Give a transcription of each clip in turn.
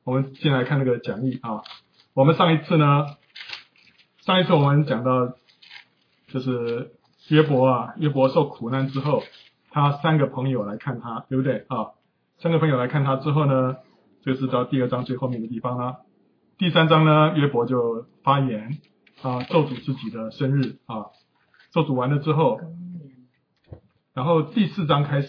我们先来看那个讲义啊。我们上一次我们讲到就是约伯受苦难之后，他3个朋友来看他，对不对啊？3个朋友来看他之后呢，这是到第2章最后面的地方啦。第3章呢，约伯就发言咒诅自己的生日啊，咒诅完了之后，然后第4章开始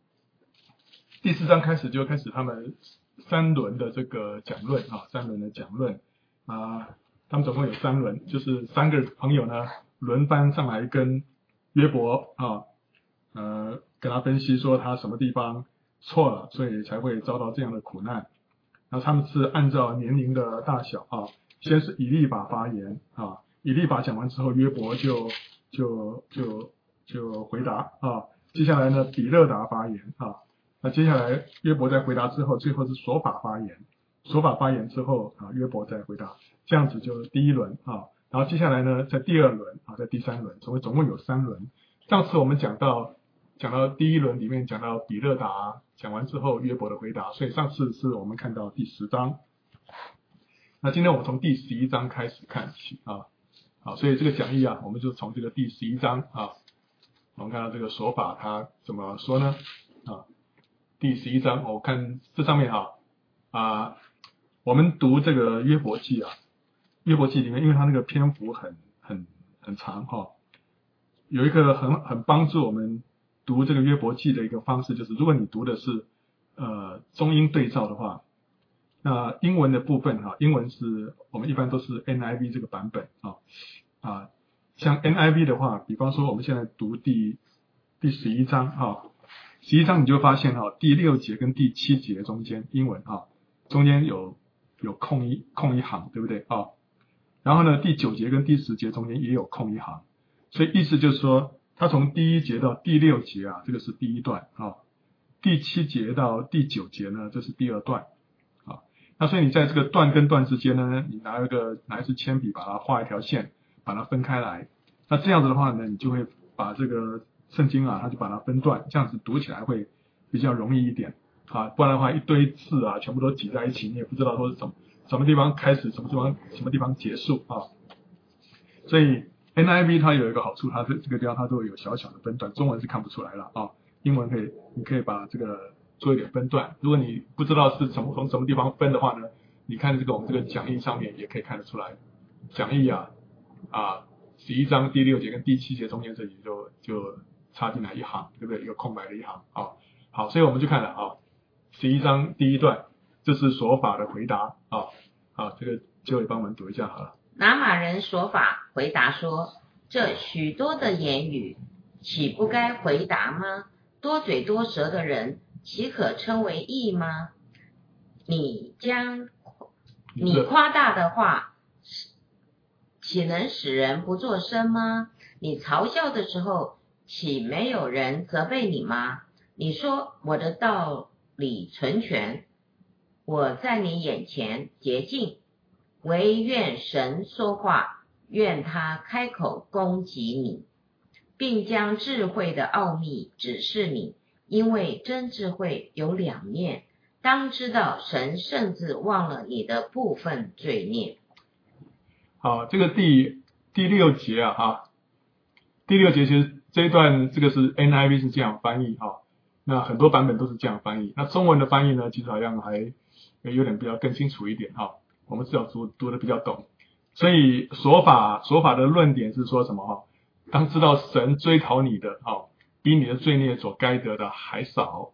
就开始他们3轮的这个讲论3轮的讲论他们总共有3轮，就是3个朋友呢轮番上来跟约伯跟他分析说他什么地方错了，所以才会遭到这样的苦难。然后他们是按照年龄的大小先是以利法发言以利法讲完之后，约伯就回答接下来呢比勒达发言那接下来约伯在回答之后，最后是所法发言之后约伯再回答，这样子就是第1轮然后接下来呢在第2轮在第3轮，总共有3轮。上次我们讲到第1轮里面讲到比勒达讲完之后约伯的回答，所以上次是我们看到第10章。那今天我们从第11章开始看起所以这个讲义我们就从这个第11章我们看到这个说法他怎么说呢第11章我看这上面我们读这个约伯记里面，因为它那个篇幅很长有一个很帮助我们读这个约伯记的一个方式，就是如果你读的是中英对照的话，那英文的部分英文是我们一般都是 NIV 这个版本像 NIV 的话，比方说我们现在读第11章11章你就发现第6节跟第7节中间英文中间有空一行，对不对然后呢第9节跟第10节中间也有空一行，所以意思就是说它从第1节到第6节这个是第1段第7节到第9节呢这是第2段那所以你在这个段跟段之间呢，你拿一支铅笔把它画一条线，把它分开来，那这样子的话呢，你就会把这个圣经它就把它分段，这样子读起来会比较容易一点不然的话一堆字全部都挤在一起，你也不知道说是什么地方开始，什么地方结束所以 NIV 它有一个好处，它这个地方它都有小小的分段，中文是看不出来了英文你可以把这个做一点分段，如果你不知道是从什么地方分的话呢，你看我们这个讲义上面也可以看得出来，讲义11章第6节跟第7节中间这里就插进来一行，对不对？一个空白的一行好，所以我们就看了11章第1段，这是所法的回答这个就帮我们读一下好了。 拿玛人所法回答说：这许多的言语岂不该回答吗？多嘴多舌的人岂可称为义吗？你夸大的话岂能使人不作声吗？你嘲笑的时候岂没有人责备你吗？你说我的道理纯全，我在你眼前洁净，唯愿神说话，愿他开口攻击你，并将智慧的奥秘指示你，因为真智慧有2面，当知道神甚至忘了你的部分罪孽。 好，这个第6节第6节其实这一段这个是 NIV 是这样翻译那很多版本都是这样翻译，那中文的翻译呢其实好像还有点比较更清楚一点我们至少读的比较懂。所以所法的论点是说什么当知道神追讨你的比你的罪孽所该得的还少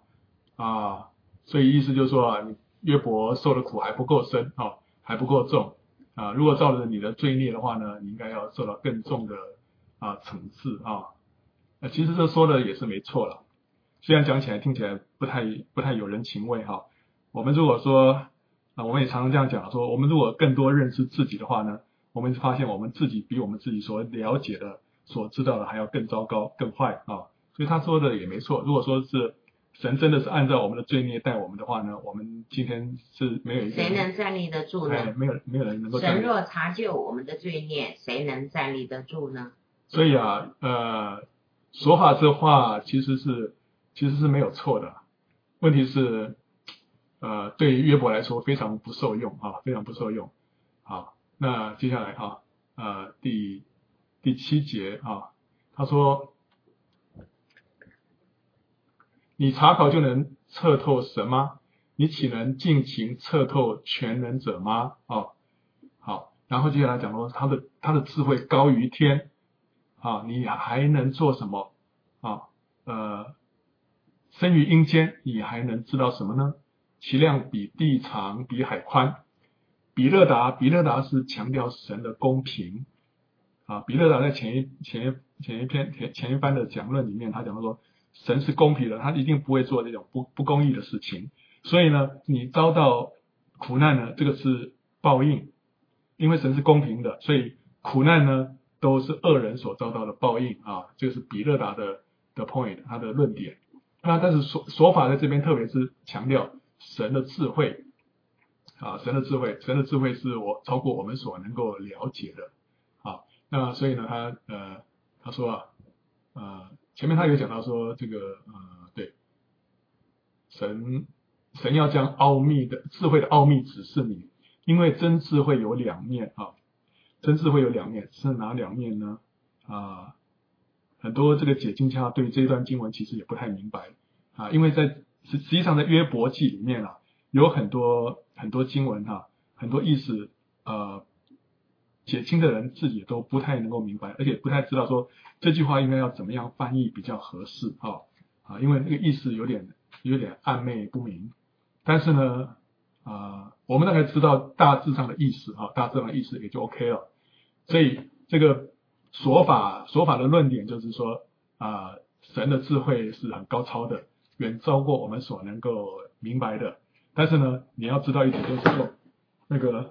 所以意思就是说你约伯受的苦还不够深还不够重如果照着你的罪孽的话呢，你应该要受到更重的惩治其实这说的也是没错了，虽然讲起来听起来不太有人情味我们如果说我们也常常这样讲说，我们如果更多认识自己的话呢，我们发现我们自己比我们自己所了解的所知道的还要更糟糕更坏所以他说的也没错，如果说是神真的是按照我们的罪孽待我们的话呢，我们今天是没有一个谁能站立得住呢？ 没有人能够站立。 神若查究我们的罪孽，谁能站立得住呢？ 所以说法这话其实是没有错的，问题是对约伯来说非常不受用啊，非常不受用。好，那接下来第7节啊，他说你查考就能测透神吗？你岂能尽情测透全能者吗？好，然后接下来讲说他的智慧高于天啊，你还能做什么啊？生于阴间，你还能知道什么呢？其量比地长，比海宽。比勒达是强调神的公平啊。比勒达在前一番的讲论里面，他讲到说神是公平的，他一定不会做这种不公义的事情。所以呢，你遭到苦难呢，这个是报应，因为神是公平的，所以苦难呢都是恶人所遭到的报应啊。这个是比勒达的 point， 他的论点。那但是说法在这边特别是强调神的智慧啊，神的智慧是超过我们所能够了解的啊。那所以呢，他说前面他有讲到说这个对，神要将智慧的奥秘指示你，因为真智慧有两面啊，真智慧有两面，是哪两面呢？很多这个解经家对这一段经文其实也不太明白啊，因为实际上在约伯记里面有很多经文很多意思解经的人自己都不太能够明白，而且不太知道说这句话应该要怎么样翻译比较合适因为那个意思有点暧昧不明。但是呢我们大概知道大致上的意思大致上的意思也就 OK 了。所以这个说法的论点就是说神的智慧是很高超的，远超过我们所能够明白的。但是呢，你要知道一点就是说，那个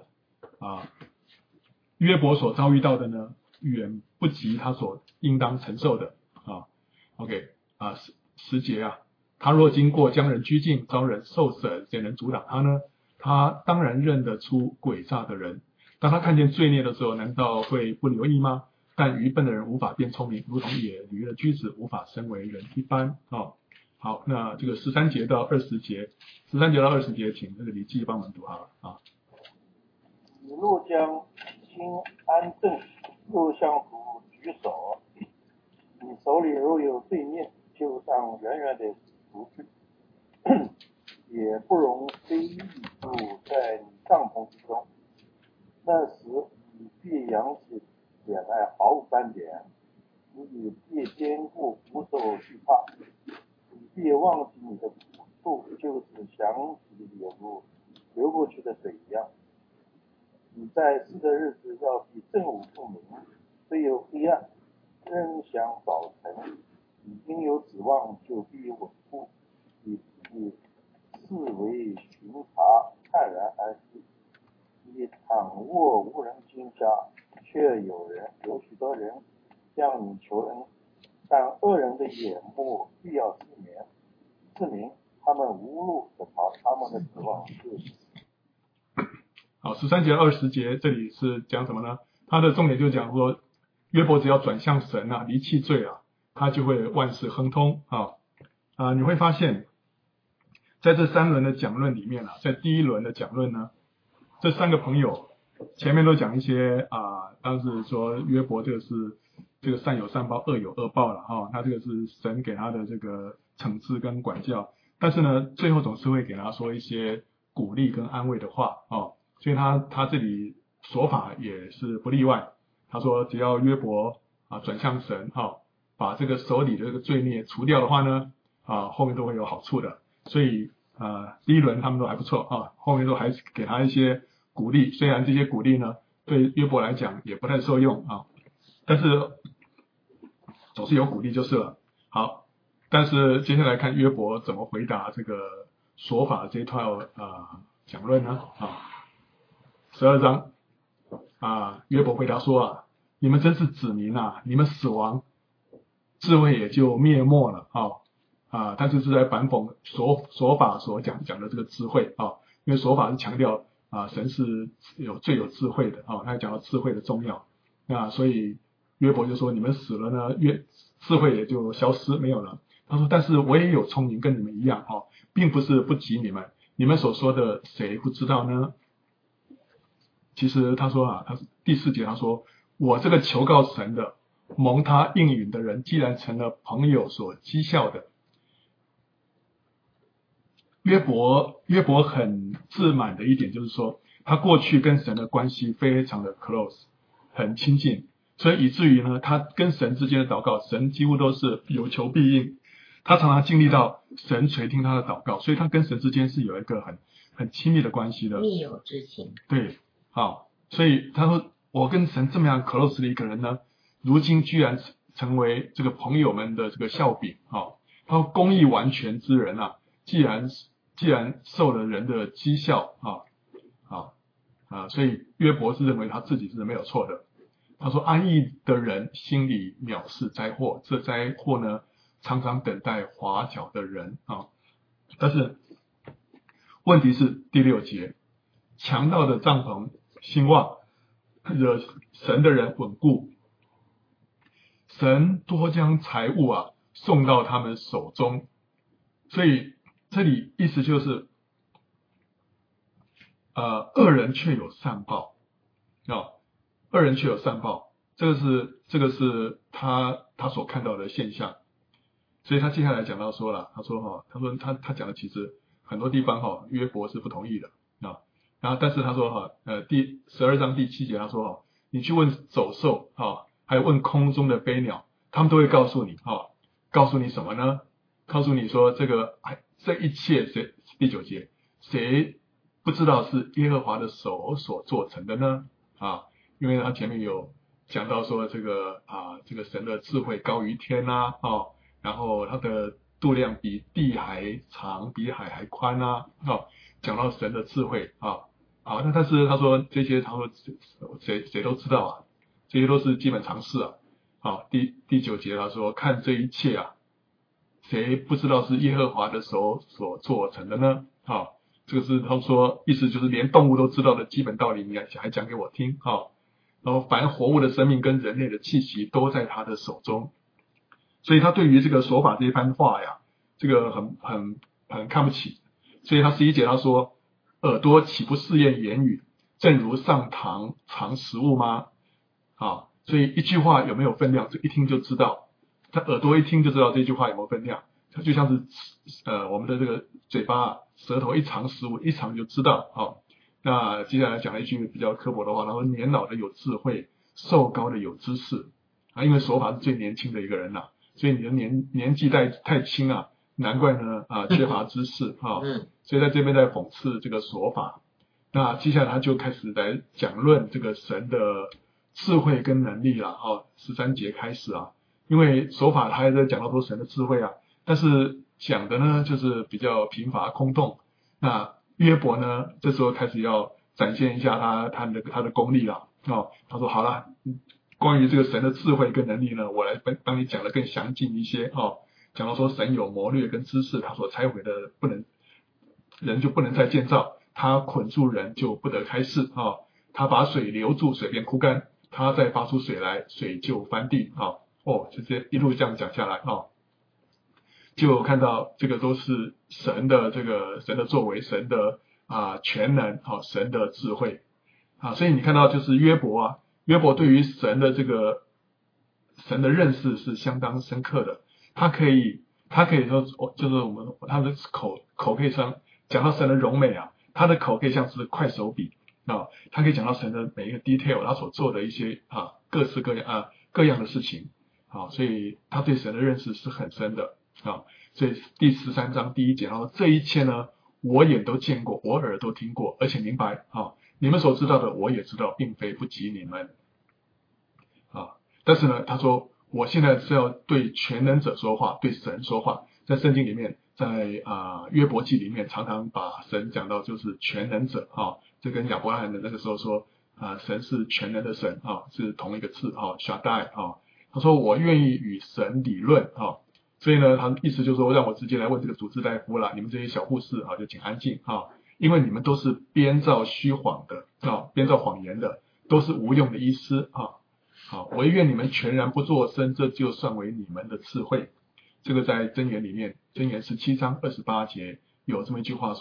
约伯所遭遇到的呢，远不及他所应当承受的OK 10节他若经过将人拘禁，遭人受审，谁能阻挡他呢？他当然认得出诡诈的人。当他看见罪孽的时候，难道会不留意吗？但愚笨的人无法变聪明，如同野驴的驹子无法生为人一般好，那这个13节到20节请这个李记帮忙读好了你若将心安正，又向主举手，你手里若有罪孽，就当远远的除去，也不容非义住在你帐篷之中。那时你必扬起脸来毫无斑点，你必坚固无所惧怕，你必忘记你的苦处，就是想起流过去的水一样。你在世的日子要比正午不明，虽有黑暗，仍想早晨。你应有指望，就必稳固，以视为巡查，泰然安息。你躺卧无人惊吓，却有许多人向你求恩，但恶人的眼目必要自明，他们无路可逃，他们的指望是死。 好13节20节这里是讲什么呢？他的重点就讲说约伯只要转向神离弃罪他就会万事亨通你会发现在这3轮的讲论里面在第一轮的讲论呢，这3个朋友前面都讲一些当时说约伯这个善有善报，恶有恶报了他这个是神给他的这个惩治跟管教，但是呢最后总是会给他说一些鼓励跟安慰的话所以他这里说法也是不例外。他说只要约伯转向神把这个手里的这个罪孽除掉的话呢后面都会有好处的。所以第一轮他们都还不错后面都还是给他一些鼓励，虽然这些鼓励呢对约伯来讲也不太受用但是总是有鼓励就是了。好，但是接下来看约伯怎么回答这个说法这一套讲论呢12章约伯回答说你们真是子民你们死亡，智慧也就灭没了但是是在反讽说法所讲的这个智慧因为说法是强调神是最有智慧的他讲到智慧的重要。那所以约伯就说你们死了呢，智慧也就消失没有了。他说但是我也有聪明跟你们一样并不是不及你们， 你们所说的谁不知道呢？其实他说啊，他第4节他说，我这个求告神的，蒙他应允的人，既然成了朋友所讥笑的。约伯很自满的一点就是说，他过去跟神的关系非常的 close， 很亲近，所以以至于呢，他跟神之间的祷告，神几乎都是有求必应。他常常经历到神垂听他的祷告，所以他跟神之间是有一个很亲密的关系的， 密友之情。 对，好，所以他说，我跟神这么样 close 的一个人呢，如今居然成为这个朋友们的这个笑柄啊！他说，公义完全之人啊，既然受了人的讥笑所以约伯是认为他自己是没有错的。他说，安逸的人心里藐视灾祸，这灾祸呢，常常等待滑脚的人啊。但是问题是第6节，强盗的帐篷兴旺，惹神的人稳固，神多将财物送到他们手中。所以这里意思就是恶人却有善报恶人却有善报，这个是他所看到的现象。所以他接下来讲到说了，他说他讲的其实很多地方约伯是不同意的然后但是他说第12章第7节他说你去问走兽还有问空中的飞鸟，他们都会告诉你告诉你什么呢？告诉你说这一切第9节谁不知道是耶和华的手所做成的呢？因为他前面有讲到说这个神的智慧高于天然后他的度量比地还长，比海还宽讲到神的智慧那但是他说这些他说谁都知道这些都是基本常识第9节他说看这一切谁不知道是耶和华的手所做成的呢？这个是他说意思就是连动物都知道的基本道理，你还讲给我听然后凡活物的生命跟人类的气息都在他的手中。所以他对于这个说法这一番话这个很看不起。所以他11节他说，耳朵岂不试验言语，正如上膛尝食物吗？所以一句话有没有分量，这一听就知道，他耳朵一听就知道这句话有没有分量。它就像是我们的这个嘴巴舌头一尝食物，一尝就知道那接下来讲了一句比较刻薄的话，他说年老的有智慧，寿高的有知识因为说法是最年轻的一个人所以你的年纪太轻难怪呢缺乏知识所以在这边在讽刺这个说法。那接下来他就开始来讲论这个神的智慧跟能力了13节开始因为说法他还在讲到说神的智慧但是讲的呢就是比较贫乏空洞。那约伯呢这时候开始要展现一下他的功力了他说好了，关于这个神的智慧跟能力呢，我来帮你讲的更详尽一些讲到说神有谋略跟知识，他所拆毁的人就不能再建造，他捆住人就不得开释他把水留住，水便枯干，他再发出水来，水就翻地就直接一路这样讲下来就看到这个都是神的作为，神的全能神的智慧所以你看到就是约伯对于神的神的认识是相当深刻的。他可以说就是他的口可以讲到神的荣美他的口可以像是快手笔他可以讲到神的每一个 detail， 他所做的一些各式各样的事情所以他对神的认识是很深的所以第13章第1节然后这一切呢，我眼都见过，我耳都听过，而且明白你们所知道的我也知道，并非不及你们但是呢他说我现在是要对全能者说话，对神说话。在圣经里面，在约伯记里面常常把神讲到就是全能者这跟亚伯拉罕的那个时候说神是全能的神是同一个字Shaddai他说我愿意与神理论所以呢他意思就是说让我直接来问这个主治大夫了，你们这些小护士就请安静因为你们都是编造虚谎的编造谎言的，都是无用的医师我愿你们全然不作声，这就算为你们的智慧。这个在箴言里面，箴言17章28节有这么一句话说，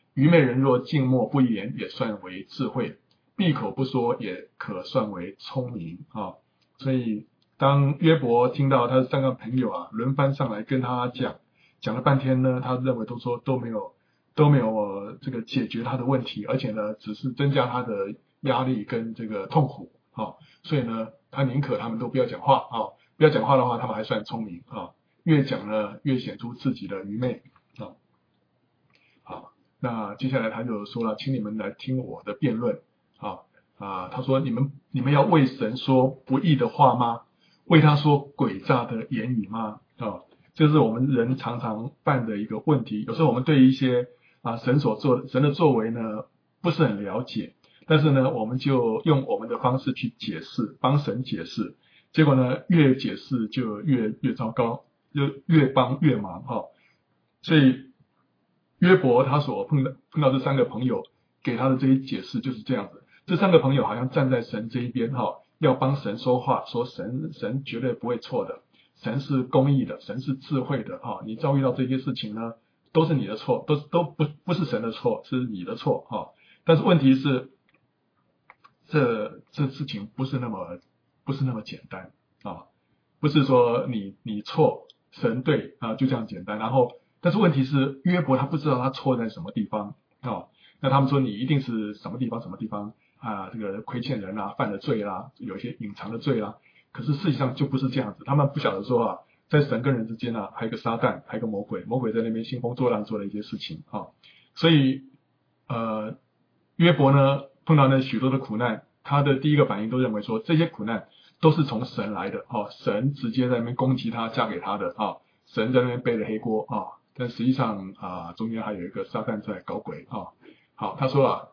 愚昧人若静默不言，也算为智慧；闭口不说，也可算为聪明啊。所以当约伯听到他的3个朋友啊轮番上来跟他讲了半天呢，他认为都没有这个解决他的问题，而且呢只是增加他的压力跟这个痛苦啊。所以呢他宁可他们都不要讲话啊，不要讲话的话，他们还算聪明啊。越讲呢越显出自己的愚昧啊。好，那接下来他就说了，请你们来听我的辩论他说你们要为神说不义的话吗？为他说诡诈的言语吗？这是我们人常常犯的一个问题。有时候我们对一些神的作为呢不是很了解，但是呢我们就用我们的方式去解释，帮神解释，结果呢越解释就越糟糕，就越帮越忙所以约伯他所碰到这3个朋友给他的这些解释就是这样子。这3个朋友好像站在神这一边要帮神说话，说神绝对不会错的，神是公义的，神是智慧的你遭遇到这些事情呢都是你的错，都不是神的错，是你的错但是问题是这事情不是那么简单不是说你错神对就这样简单。然后但是问题是约伯他不知道他错在什么地方那他们说你一定是什么地方这个亏欠人犯了罪啦，有一些隐藏的罪啦，可是事实上就不是这样子。他们不晓得说在神跟人之间还有一个撒旦，还有一个魔鬼在那边兴风作浪做了一些事情所以约伯呢碰到那许多的苦难，他的第一个反应都认为说这些苦难都是从神来的神直接在那边攻击他，嫁给他的神在那边背了黑锅但实际上中间还有一个撒旦在搞鬼好，他说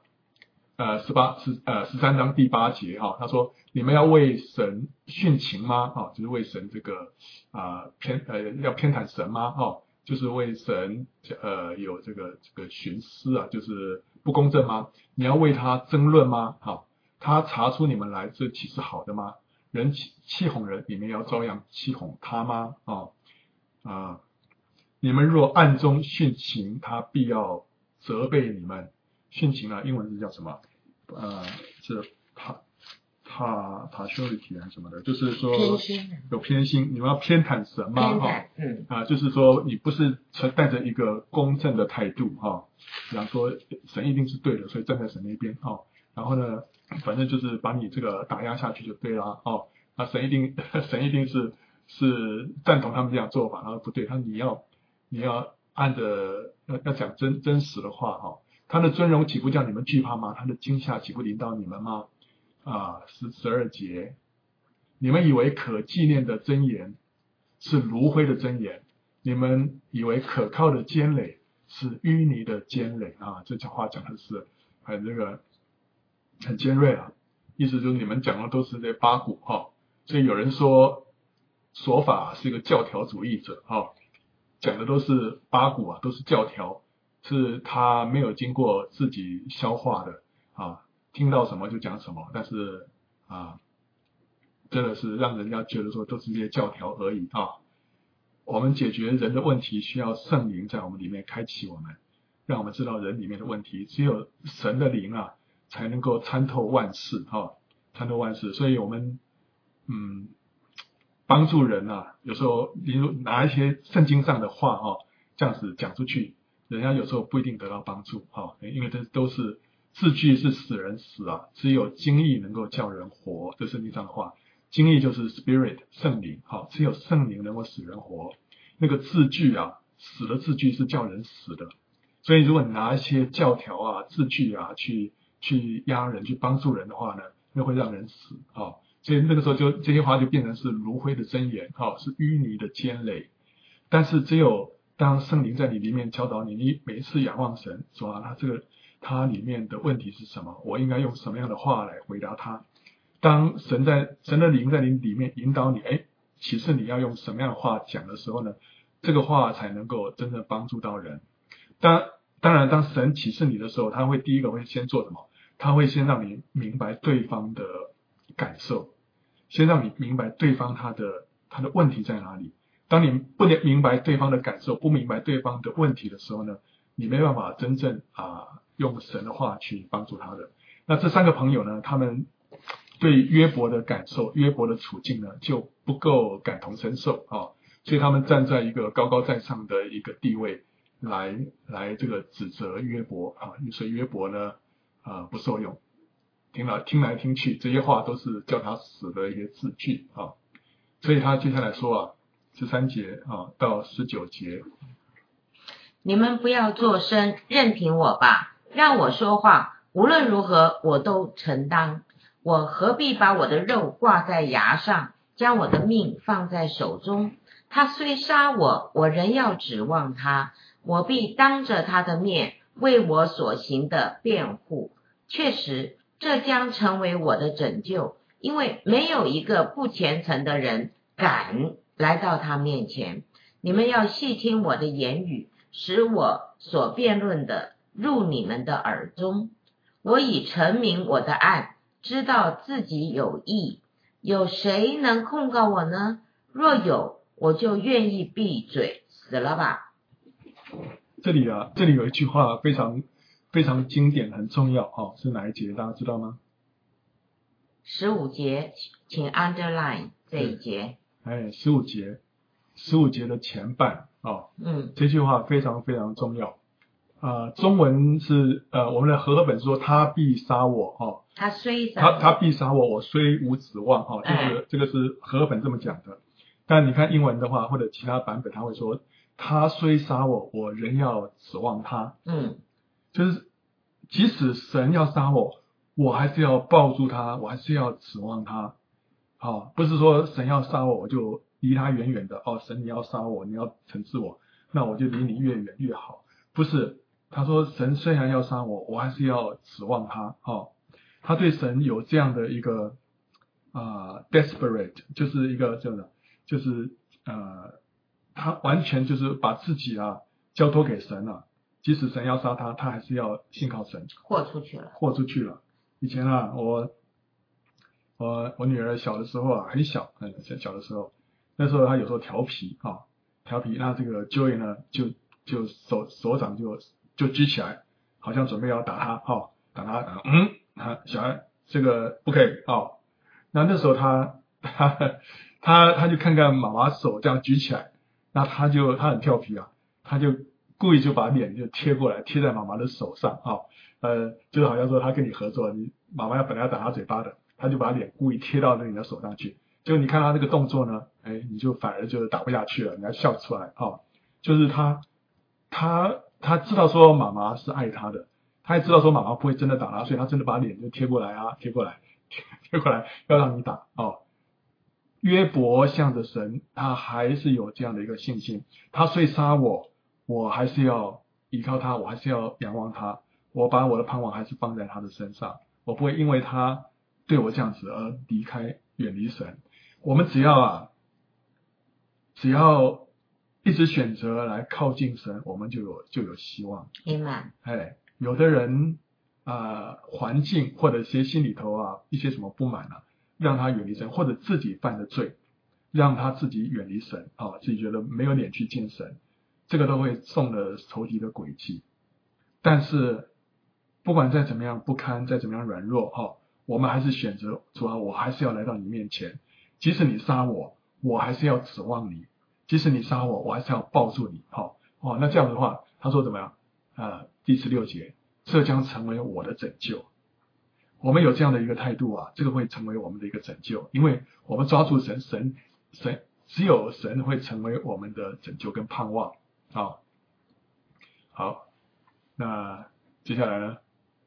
13章第8节他说你们要为神殉情吗就是为神这个要偏袒神吗就是为神有这个徇私就是不公正吗？你要为他争论吗？他查出你们来，这岂是好的吗？人欺哄人，你们要照样欺哄他吗？你们若暗中殉情，他必要责备你们。殉情英文是叫什么？是partiality 还是什么的，就是说有偏心，你们要偏袒神吗？就是说你不是带着一个公正的态度比方说神一定是对的，所以站在神那边然后呢，反正就是把你这个打压下去就对了那神一定是赞同他们这样做法，然后不对，你要按着要讲真实的话他的尊荣岂不叫你们惧怕吗？他的惊吓岂不临到你们吗？12节，你们以为可纪念的箴言是炉灰的箴言，你们以为可靠的坚垒是淤泥的坚垒这句话讲的是很尖锐意思就是你们讲的都是这八股所以有人说说法是一个教条主义者讲的都是八股都是教条，是他没有经过自己消化的听到什么就讲什么，但是真的是让人家觉得说都是这些教条而已我们解决人的问题需要圣灵在我们里面开启我们，让我们知道人里面的问题，只有神的灵才能够参透万事参透万事。所以我们帮助人有时候例如拿一些圣经上的话这样子讲出去，人家有时候不一定得到帮助因为这都是字句是使人死只有经意能够叫人活，这圣经上的话，经意就是 spirit 圣灵只有圣灵能够使人活，那个字句死的字句是叫人死的。所以如果你拿一些教条字句去压人，去帮助人的话呢，那会让人死所以那个时候就这些话就变成是炉灰的箴言是淤泥的坚垒。但是只有当圣灵在你里面教导你，你每一次仰望神说他里面的问题是什么，我应该用什么样的话来回答他。当神的灵在你里面引导你启示你要用什么样的话讲的时候呢，这个话才能够真正帮助到人。当然当神启示你的时候，他会第一个会先做什么？他会先让你明白对方的感受，先让你明白对方他的问题在哪里。当你不明白对方的感受，不明白对方的问题的时候呢， 你没办法真正用神的话去帮助他的。那这3个朋友呢，他们对约伯的感受、约伯的处境呢，就不够感同身受所以他们站在一个高高在上的一个地位来这个指责约伯所以约伯呢不受用。听来听去，这些话都是叫他死的一些字句所以他接下来说13节到19节， 你们不要作声，任凭我吧，让我说话，无论如何我都承担。我何必把我的肉挂在牙上，将我的命放在手中？他虽杀我，我仍要指望他，我必当着他的面为我所行的辩护。确实，这将成为我的拯救，因为没有一个不虔诚的人敢来到他面前。你们要细听我的言语，使我所辩论的入你们的耳中。我已陈明我的案，知道自己有义，有谁能控告我呢？若有，我就愿意闭嘴，死了吧。 这里有一句话非常非常经典，很重要是哪一节？大家知道吗 ？15节，请 underline 这一节。 15节的前半这句话非常非常重要中文是我们的和合本说他必杀我他虽杀我， 他必杀我，我虽无指望这个是和合本这么讲的。但你看英文的话，或者其他版本他会说他虽杀我，我仍要指望他。就是即使神要杀我，我还是要抱住他，我还是要指望他不是说神要杀我，我就离他远远的神你要杀我，你要惩治我，那我就离你越远越好。不是，他说神虽然要杀我，我还是要指望他他对神有这样的一个desperate， 就是一个这样的，就是他完全就是把自己交托给神了。即使神要杀他，他还是要信靠神。 豁出去了。 以前我女儿小的时候很小的时候，那时候她有时候调皮，那这个 Joey 呢就手掌就举起来，好像准备要打他打他小孩这个不可以那时候他就看看妈妈手这样举起来，那他很调皮他就故意就把脸就贴过来，贴在妈妈的手上就好像说他跟你合作，你妈妈本来要打他嘴巴的，他就把脸故意贴到你的手上去，就你看他这个动作呢，你就反而就打不下去了，你要笑出来就是他知道说妈妈是爱他的，他也知道说妈妈不会真的打他，所以他真的把脸就贴过来要让你打约伯向着神，他还是有这样的一个信心，他虽杀我，我还是要依靠他，我还是要仰望他，我把我的盼望还是放在他的身上，我不会因为他对我这样子而离开远离神。我们只要一直选择来靠近神，我们就有希望。有的人环境或者一些心里头一些什么不满让他远离神，或者自己犯的罪让他自己远离神自己觉得没有脸去见神，这个都会中了仇敌的诡计。但是不管再怎么样不堪，再怎么样软弱我们还是选择主我还是要来到你面前，即使你杀我，我还是要指望你，即使你杀我，我还是要抱住你那这样的话他说怎么样第16节，这将成为我的拯救。我们有这样的一个态度这个会成为我们的一个拯救，因为我们抓住神只有神会成为我们的拯救跟盼望好，那接下来呢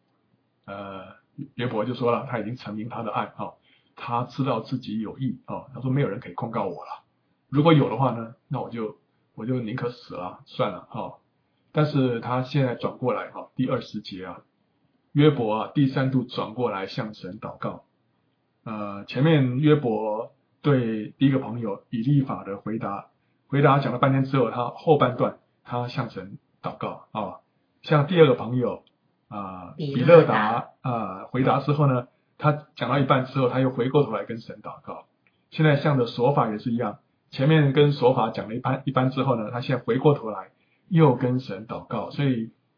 约伯就说了，他已经陈明他的爱他知道自己有义他说没有人可以控告我了，如果有的话呢，那我就宁可死了算了但是他现在转过来第20节约伯第3度转过来向神祷告前面约伯对第一个朋友以利法的回答讲了半天之后，他后半段他向神祷告向第二个朋友比勒达回答之后呢，他讲到一半之后，他又回过头来跟神祷告。现在向着所法也是一样，前面跟所法讲了一般之后呢，他现在回过头来又跟神祷告。所以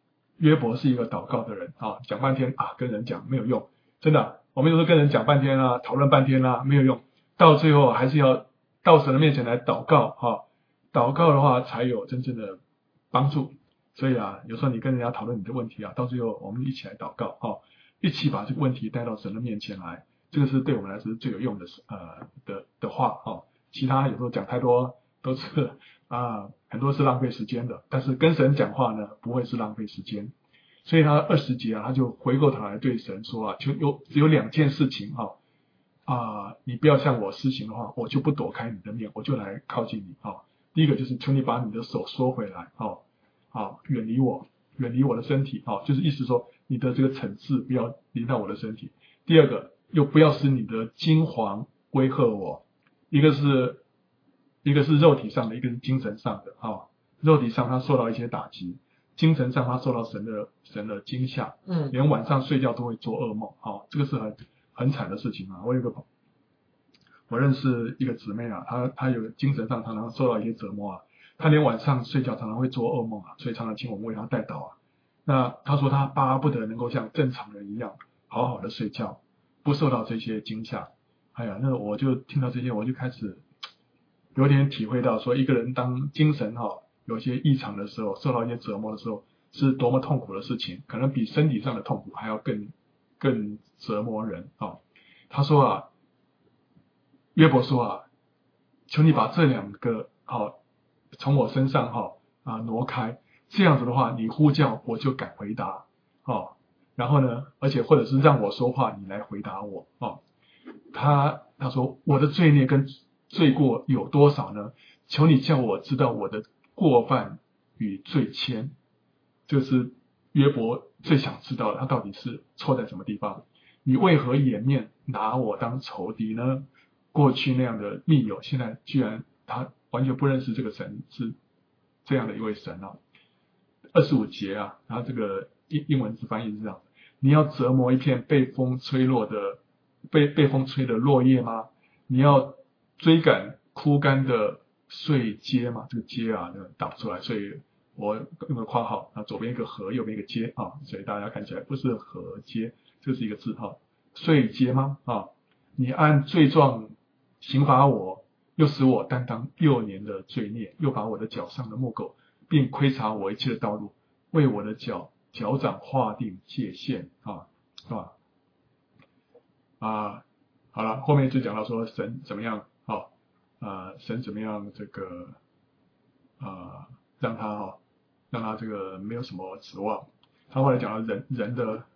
约伯是一个祷告的人啊，讲半天啊，跟人讲没有用，真的，我们有时候跟人讲半天啊，讨论半天啊，没有用，到最后还是要到神的面前来祷告啊，祷告的话才有真正的帮助。所以啊，有时候你跟人家讨论你的问题啊，到最后我们一起来祷告啊，一起把这个问题带到神的面前来，这个是对我们来说最有用的的话啊。其他有时候讲太多都是很多是浪费时间的，但是跟神讲话呢，不会是浪费时间。所以他20节啊，他就回过头来对神说啊，就只有2件事情你不要向我施行的话，我就不躲开你的面，我就来靠近你第一个就是求你把你的手缩回来远离我的身体就是意思说你的这个惩治不要临到我的身体。第二个，又不要使你的惊惶威吓我，一个是肉体上的，一个是精神上的肉体上他受到一些打击，精神上他受到神的惊吓，连晚上睡觉都会做噩梦这个是很惨的事情我认识一个姊妹她有精神上常常受到一些折磨她连晚上睡觉常常会做噩梦所以常常请我们为她代祷那她说她巴不得能够像正常人一样好好的睡觉，不受到这些惊吓。那我就听到这些，我就开始有点体会到说，一个人当精神有些异常的时候，受到一些折磨的时候，是多么痛苦的事情，可能比身体上的痛苦还要更折磨人他说约伯说求你把这2个从我身上挪开，这样子的话，你呼叫我就敢回答然后呢，而且或者是让我说话，你来回答我他说我的罪孽跟罪过有多少呢？求你叫我知道我的过犯与罪愆。这是约伯最想知道的，他到底是错在什么地方？你为何掩面拿我当仇敌呢？过去那样的密友，现在居然他完全不认识这个神是这样的一位神25节他这个英文字翻译是这样：你要折磨一片被风吹的落叶吗？你要追赶枯干的碎秸吗？这个秸打不出来，所以我用个括号左边一个禾，右边一个秸所以大家看起来不是禾秸，这是一个字碎秸吗你按罪状刑罚我，又使我担当6年的罪孽，又把我的脚上的木狗，并窥察我一切的道路，为我的脚掌划定界限好了，后面就讲到说神怎么样神怎么样这个让他这个没有什么指望。他后来讲到人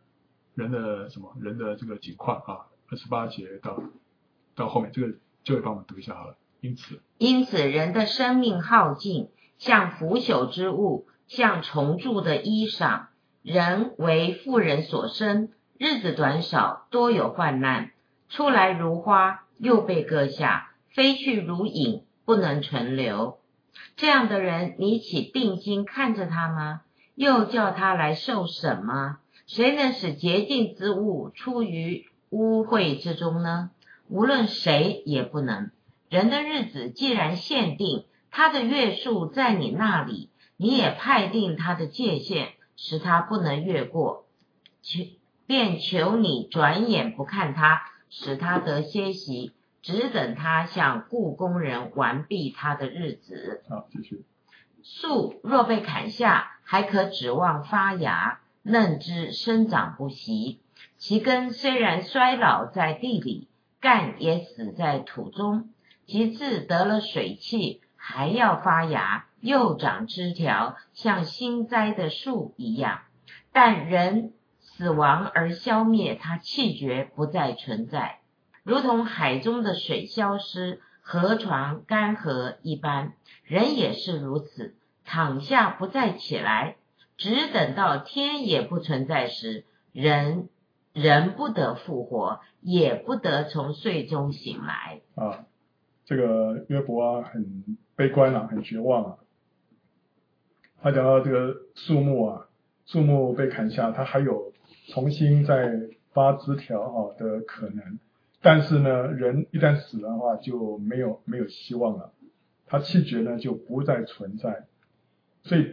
的这个情况28节到后面，这个就会帮我们读一下好了。 因此人的生命耗尽，像腐朽之物，像虫蛀的衣裳。人为妇人所生，日子短少，多有患难。出来如花，又被割下，飞去如影，不能存留。这样的人，你岂定睛看着他吗？又叫他来受审吗？谁能使洁净之物出于污秽之中呢？无论谁也不能。人的日子既然限定，他的月数在你那里，你也派定他的界限，使他不能越过，便求你转眼不看他，使他得歇息，只等他像雇工人完毕他的日子。 好，继续。 树若被砍下，还可指望发芽，嫩枝生长不息。其根虽然衰老在地里，干也死在土中。其自得了水气，还要发芽，又长枝条，像新栽的树一样。但人死亡而消灭，它气绝，不再存在，如同海中的水消失，河床干涸一般。人也是如此，躺下不再起来，只等到天也不存在时，人不得复活，也不得从睡中醒来。 这个约伯很悲观很绝望他讲到这个树木被砍下，它还有重新再发枝条的可能，但是呢，人一旦死了的话，就没有希望了，他气绝呢就不再存在。所以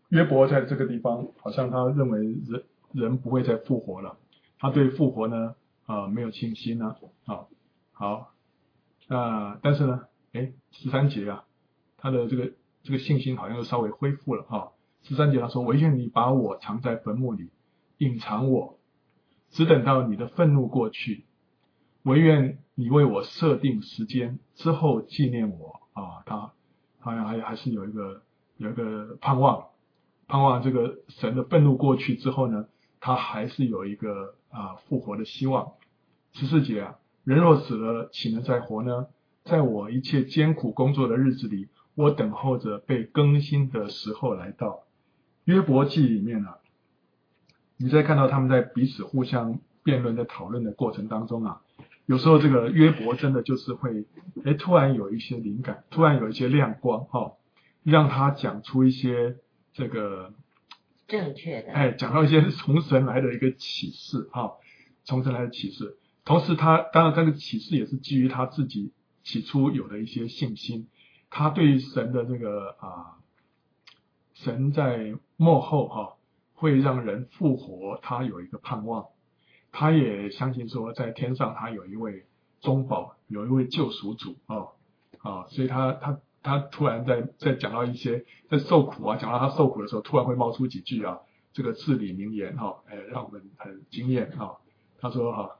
约伯在这个地方好像他认为人不会再复活了，他对复活呢没有信心呢。好，但是呢13节啊，他的这个信心好像又稍微恢复了13节他说，唯愿你把我藏在坟墓里，隐藏我，只等到你的愤怒过去，唯愿你为我设定时间之后纪念我他好像还是有一个盼望这个神的愤怒过去之后呢，他还是有一个复活的希望。14节啊，人若死了，岂能再活呢？在我一切艰苦工作的日子里，我等候着被更新的时候来到。约伯记里面啊，你再看到他们在彼此互相辩论的讨论的过程当中啊，有时候这个约伯真的就是会突然有一些灵感，突然有一些亮光让他讲出一些这个正确的讲到一些从神来的一个启示从神来的启示。同时他当然这个启示也是基于他自己起初有的一些信心，他对于神的这个神在末后会让人复活，他有一个盼望，他也相信说在天上他有一位中保，有一位救赎主所以他突然在讲到一些在受苦讲到他受苦的时候，突然会冒出几句这个至理名言让我们很惊艳他说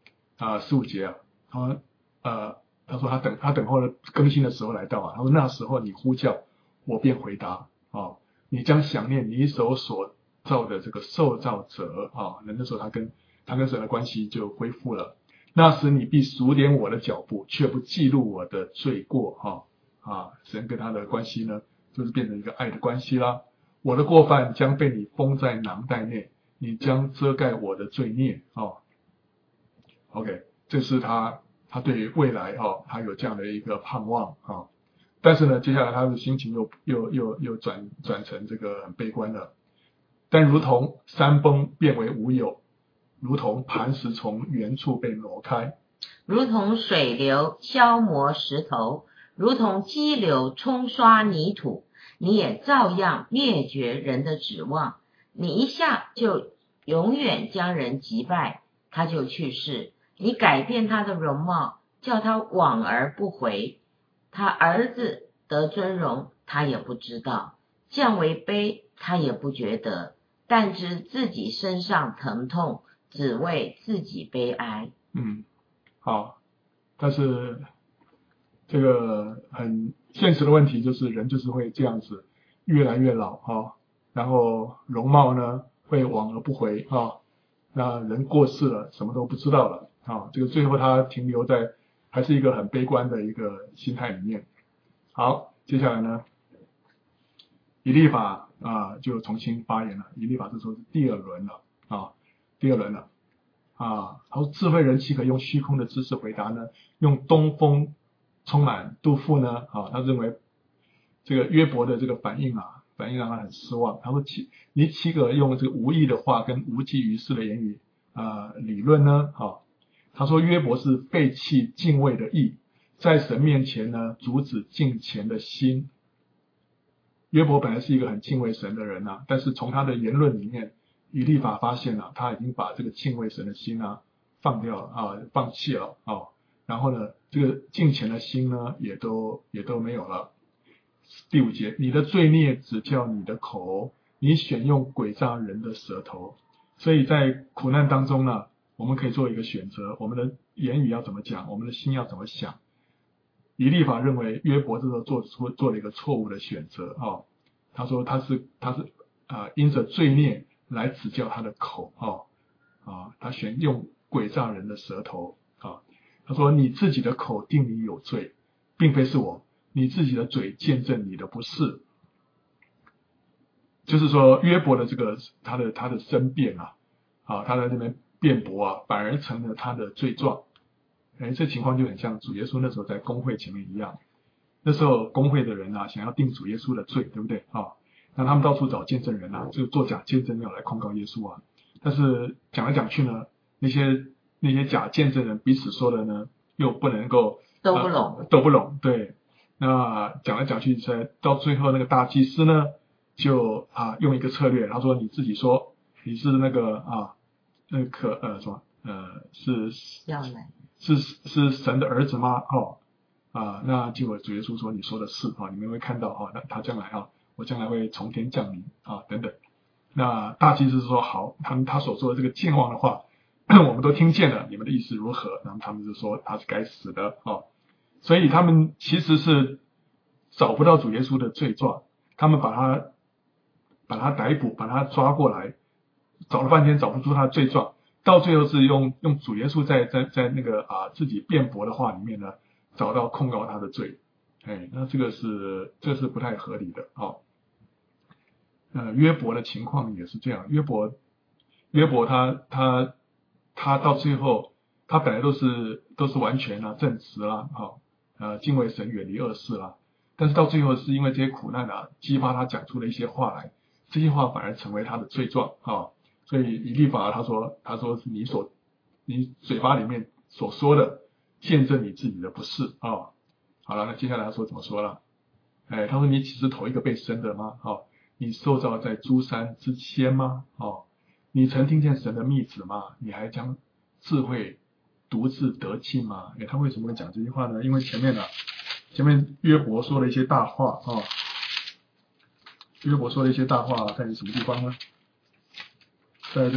15节他说他等候了更新的时候来到他说那时候你呼叫，我便回答你将想念你手所造的这个受造者那时候他跟神的关系就恢复了。那时你必数点我的脚步，却不记录我的罪过神跟他的关系呢，就是变成一个爱的关系啦。我的过犯将被你封在囊袋内，你将遮盖我的罪孽OK， 这是他对于未来他有这样的一个盼望但是呢，接下来他的心情又转成这个很悲观了。但如同山崩变为无有，如同磐石从原处被挪开， 如同水流消磨石头，如同激流冲刷泥土，你也照样灭绝人的指望。你一下就永远将人击败，他就去世。你改变他的容貌，叫他往而不回。他儿子得尊荣，他也不知道；降为卑，他也不觉得。但知自己身上疼痛，只为自己悲哀。 好，但是这个很现实的问题就是人就是会这样子越来越老然后容貌呢会往而不回那人过世了，什么都不知道了这个最后他停留在还是一个很悲观的一个心态里面。好，接下来呢，以利法就重新发言了。以利法这时候是第二轮了他说智慧人岂可用虚空的知识回答呢？用东风充满杜甫呢他认为这个约伯的这个反应让他很失望。他说你岂可用这个无益的话跟无济于事的言语理论呢他说约伯是废弃敬畏的义，在神面前呢阻止敬虔的心。约伯本来是一个很敬畏神的人但是从他的言论里面，以利法发现他已经把这个敬畏神的心放掉了放弃了然后呢这个敬虔的心呢也都没有了。第5节，你的罪孽只叫你的口，你选用诡诈人的舌头。所以在苦难当中呢，我们可以做一个选择，我们的言语要怎么讲，我们的心要怎么想。以利法认为约伯这时候做了一个错误的选择他说他是因着罪孽来指教他的口他选用诡诈人的舌头他说你自己的口定你有罪，并非是我，你自己的嘴见证你的不是。就是说约伯的这个他的申辩他在这边辩驳反而成了他的罪状。这情况就很像主耶稣那时候在公会前面一样，那时候公会的人想要定主耶稣的罪，对不对那他们到处找见证人就做假见证要来控告耶稣但是讲来讲去呢，那些假见证人彼此说的呢又不能够都不拢对，那讲来讲去到最后那个大祭司呢就用一个策略，他说你自己说你是那个什么是神的儿子吗？那结果主耶稣说你说的是你们会看到那他将来我将来会从天降临等等。那大祭司说好，他所说的这个健忘的话我们都听见了，你们的意思如何？然后他们就说他是该死的所以他们其实是找不到主耶稣的罪状，他们把他逮捕，把他抓过来，找了半天找不出他的罪状，到最后是用主耶稣在那个自己辩驳的话里面呢，找到控告他的罪。那这个是不太合理的约伯的情况也是这样，约伯他到最后，他本来都是完全正直啦敬畏神，远离恶事啦，但是到最后是因为这些苦难激发他讲出了一些话来，这些话反而成为他的罪状所以以利法他说是你嘴巴里面所说的见证你自己的不是好了，那接下来他说怎么说了？他说你岂是头一个被生的吗？你受造在诸山之先吗？你曾听见神的密旨吗？你还将智慧独自得尽吗？他为什么会讲这句话呢？因为前面约伯说了一些大话约伯说了一些大话在什么地方呢？在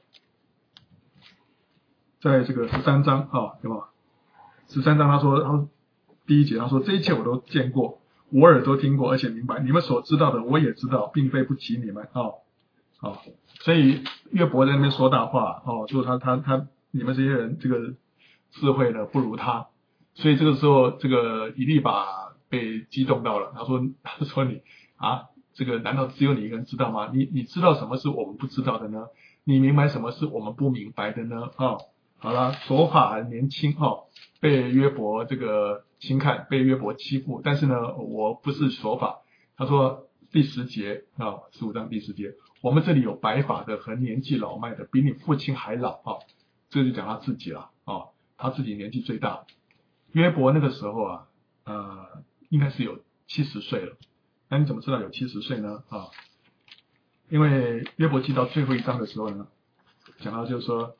这个13章对吧？13章他说第1节他说这一切我都见过，我耳都听过，而且明白，你们所知道的我也知道，并非不及你们所以约伯在那边说大话说他你们这些人这个智慧呢不如他，所以这个时候这个以利法被激动到了，他说你这个难道只有你一个人知道吗？你知道什么是我们不知道的呢？你明白什么是我们不明白的呢？好了，所法年轻被约伯这个轻看，被约伯欺负，但是呢我不是所法。他说第10节15章第10节，我们这里有白发的和年纪老迈的，比你父亲还老这就讲他自己了他自己年纪最大。约伯那个时候应该是有70岁了。那你怎么知道有70岁呢？因为约伯记到最后一章的时候呢，讲到就是说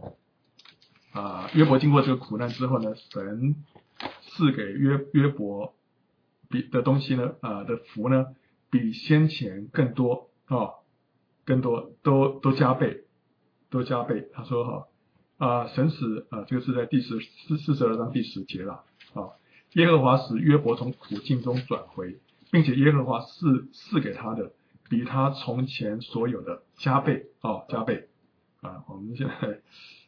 约伯经过这个苦难之后呢，神赐给约伯的东西呢的福呢比先前更多更多都加倍他说神使这个是在42章第10节了耶和华使约伯从苦境中转回，并且耶和华赐给他的比他从前所有的加倍加倍我们现在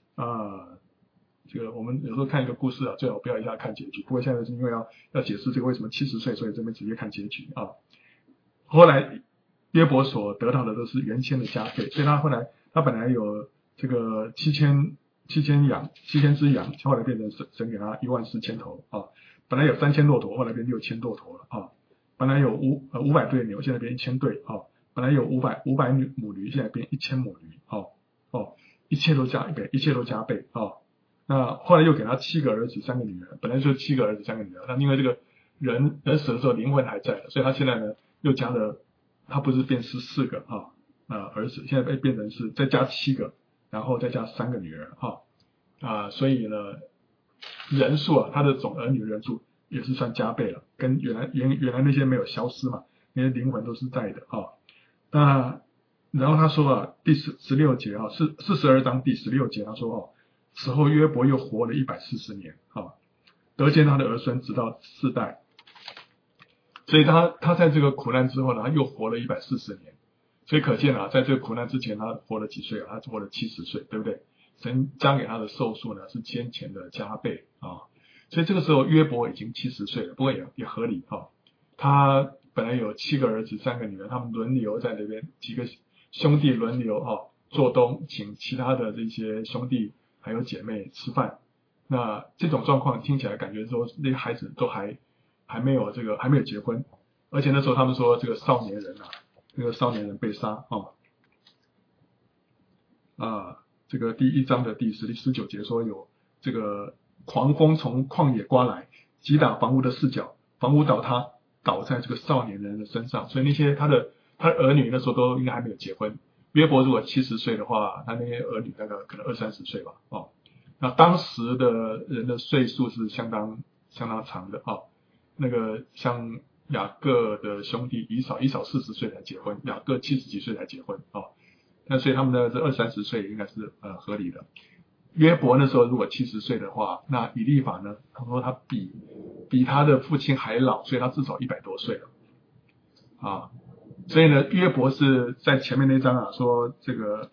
这个我们有时候看一个故事最好不要一下看结局。不过现在是因为要解释这个为什么70岁，所以这边直接看结局后来约伯所得到的都是原先的加倍，所以他本来有这个7000只羊，后来变成神给他14000头本来有3000骆驼，后来变6000骆驼了本来有500对牛，现在变1000对本来有500母驴，现在变1000母驴一切都加倍，一切都加倍那后来又给他7个儿子3个女儿，本来就是7个儿子3个女儿，那因为这个人死的时候灵魂还在，所以他现在呢又加了，他不是变14个儿子，现在变成是再加7个，然后再加3个女儿所以呢人数他的总儿女人数也是算加倍了，跟原来那些没有消失嘛，那些灵魂都是在的那然后他说第16节42章第16节他说此后约伯又活了140年得见他的儿孙直到4代，所以他在这个苦难之后呢，他又活了140年，所以可见在这个苦难之前他活了几岁他活了70岁，对不对？神加给他的寿数呢是先前的加倍所以这个时候约伯已经70岁了，不过也合理他本来有7个儿子3个女儿，他们轮流在那边，几个兄弟轮流做东，请其他的这些兄弟还有姐妹吃饭。那这种状况听起来感觉说那些孩子都还没有结婚，而且那时候他们说这个少年人被杀这个第1章的第19节说有这个狂风从旷野刮来，击打房屋的4角，房屋倒塌，倒在这个少年人的身上，所以那些他的他的儿女那时候都应该还没有结婚。约伯如果70岁的话，他那些儿女大概可能20-30岁吧，那当时的人的岁数是相当长的，那个像雅各的兄弟以扫40岁才结婚，雅各70几岁才结婚，那所以他们的这20-30岁应该是合理的。约伯那时候如果70岁的话，那以利法呢，他说他比他的父亲还老，所以他至少100多岁了，所以呢，约伯是在前面那章说这个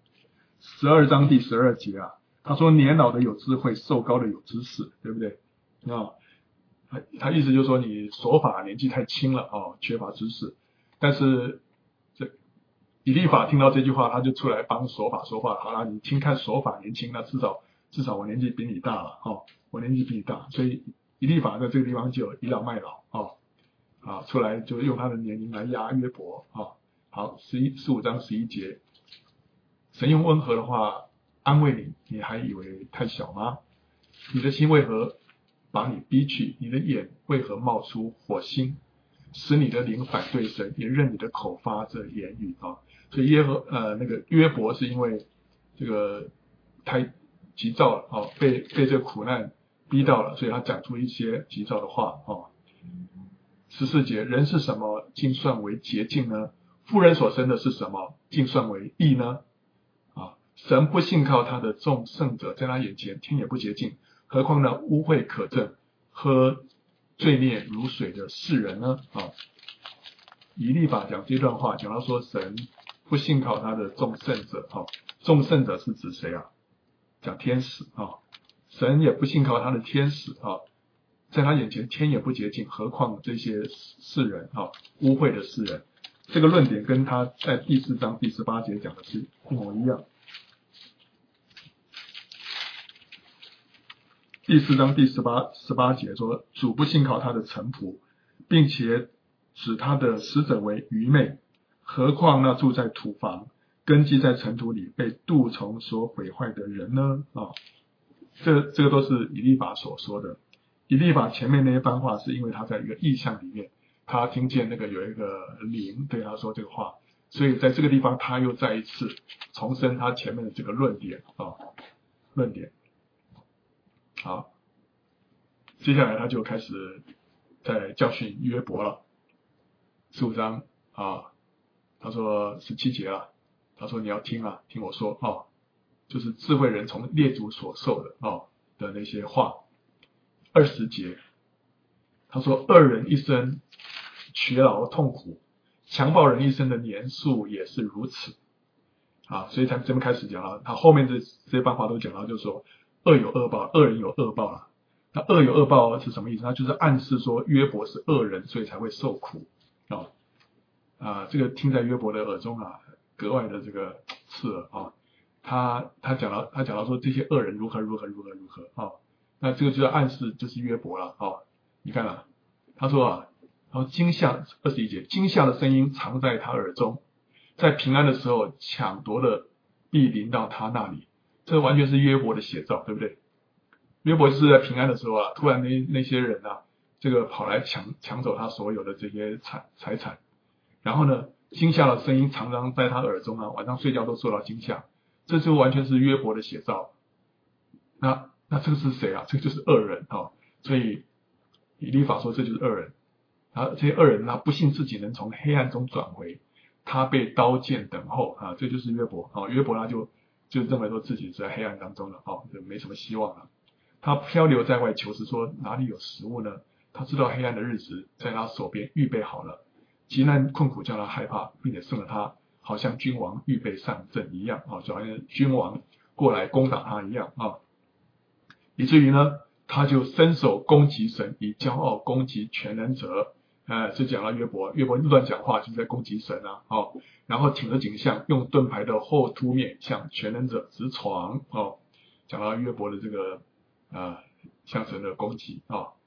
12章第12节他说年老的有智慧，寿高的有知识，对不对？他意思就是说你所法年纪太轻了，缺乏知识。但是这以利法听到这句话，他就出来帮所法说话，好啦，你听看所法年轻，那至少我年纪比你大了，我年纪比你大，所以以利法在这个地方就有倚老卖老，出来就用他的年龄来压约伯，好，15章11节，神用温和的话安慰你，你还以为太小吗？你的心为何把你逼去？你的眼为何冒出火星？使你的灵反对神，也任你的口发这言语所以那个约伯是因为这个太急躁了被这个苦难逼到了，所以他讲出一些急躁的话14节，人是什么，竟算为洁净呢？妇人所生的是什么，竟算为义呢？神不信靠他的众圣者，在他眼前天也不洁净，何况呢污秽可憎，喝罪孽如水的世人呢？以利法讲这段话，讲到说神不信靠他的众圣者，众圣者是指谁讲天使神也不信靠他的天使在他眼前天也不洁净，何况这些世人污秽的世人。这个论点跟他在第4章第18节讲的是一模一样。第4章第18节说，主不信靠他的臣仆，并且指他的使者为愚昧，何况那住在土房，根基在尘土里，被蠹虫所毁坏的人呢？这个都是以利法所说的。以利法前面那一番话是因为他在一个异象里面，他听见那个有一个灵对他说这个话，所以在这个地方他又再一次重申他前面的这个论点。好，接下来他就开始在教训约伯了。15章他说17节他说你要听听我说就是智慧人从列祖所受的那些话。20节他说恶人一生劬劳痛苦，强暴人一生的年数也是如此所以他这边开始讲他后面这些番话都讲到，就是说恶有恶报，恶人有恶报那恶有恶报是什么意思？他就是暗示说约伯是恶人，所以才会受苦这个听在约伯的耳中格外的这个刺耳他讲到说这些恶人如何那这个就要暗示就是约伯了你看他说惊吓21节，惊吓的声音藏在他耳中，在平安的时候抢夺的必临到他那里。这完全是约伯的写照，对不对？约伯就是在平安的时候突然那些人这个跑来抢走他所有的这些财产，然后呢惊吓的声音常常在他耳中晚上睡觉都受到惊吓，这就完全是约伯的写照。那这个是谁这个就是恶人所以以利法说这就是恶人这些恶人他不信自己能从黑暗中转回，他被刀剑等候这就是约伯约伯他就认为说自己是在黑暗当中了就没什么希望了。他漂流在外求食，说哪里有食物呢？他知道黑暗的日子在他手边预备好了，极难困苦叫他害怕，并且胜了他，好像君王预备上阵一样就好像君王过来攻打他一样以至于呢他就伸手攻击神，以骄傲攻击全能者就讲到约伯乱讲话就是在攻击神然后挺着颈项，用盾牌的后凸面向全能者直闯讲到约伯的这个向神的攻击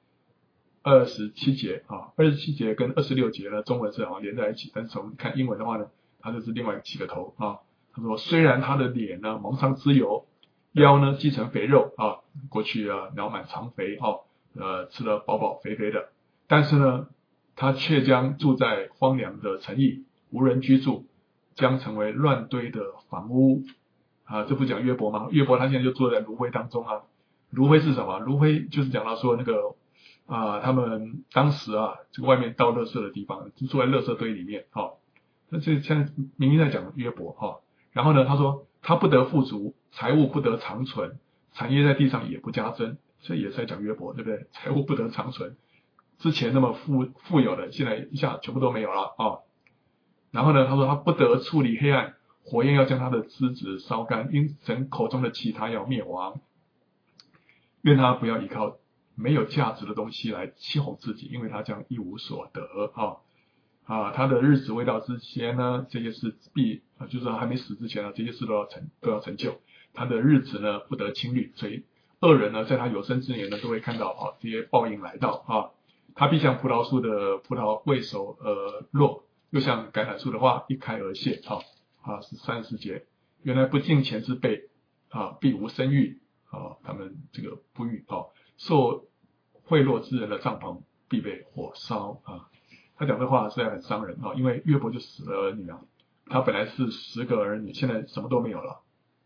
27节27节跟26节呢中文是连在一起，但是我们看英文的话呢，它就是另外起个头他说虽然他的脸呢蒙上脂油，腰呢积成肥肉过去脑满肠肥吃得饱饱肥肥的，但是呢他却将住在荒凉的城邑， 无人居住，将成为乱堆的房屋。这不讲约伯吗？约伯他现在就坐在炉灰当中啊。炉灰是什么？炉灰就是讲到说那个他们当时这个外面倒垃圾的地方，就坐在垃圾堆里面。那这现在明明在讲约伯。然后呢，他说他不得富足，财物不得长存，产业在地上也不加增。这也是在讲约伯，对不对？财物不得长存，之前那么富有的，现在一下全部都没有了。然后呢，他说他不得处理黑暗，火焰要将他的枝子烧干，因神口中的气他要灭亡。愿他不要依靠没有价值的东西来欺哄自己，因为他将一无所得。他的日子未到之前呢，这些事就是还没死之前这些事都要成就。他的日子呢不得轻率，所以恶人呢在他有生之年呢都会看到这些报应来到。他必像葡萄树的葡萄未熟而落，又像橄榄树的花一开而谢。是34节。原来不敬虔之辈必无生育。他们这个不育。受贿赂之人的帐篷必被火烧。他讲这话实在很伤人。因为约伯就死了儿女他本来是10个儿女，现在什么都没有了。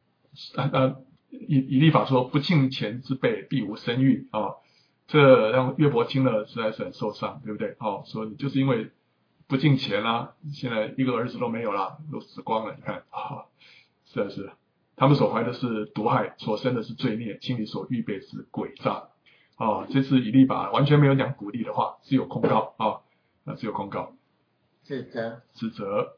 以利法说不敬虔之辈必无生育。这让约伯听了实在是很受伤，对不对？说你就是因为不敬虔现在一个儿子都没有了，都死光了。你看是他们所怀的是毒害，所生的是罪孽，心里所预备是诡诈。这次以利法完全没有讲鼓励的话，只有控告。只有控告指责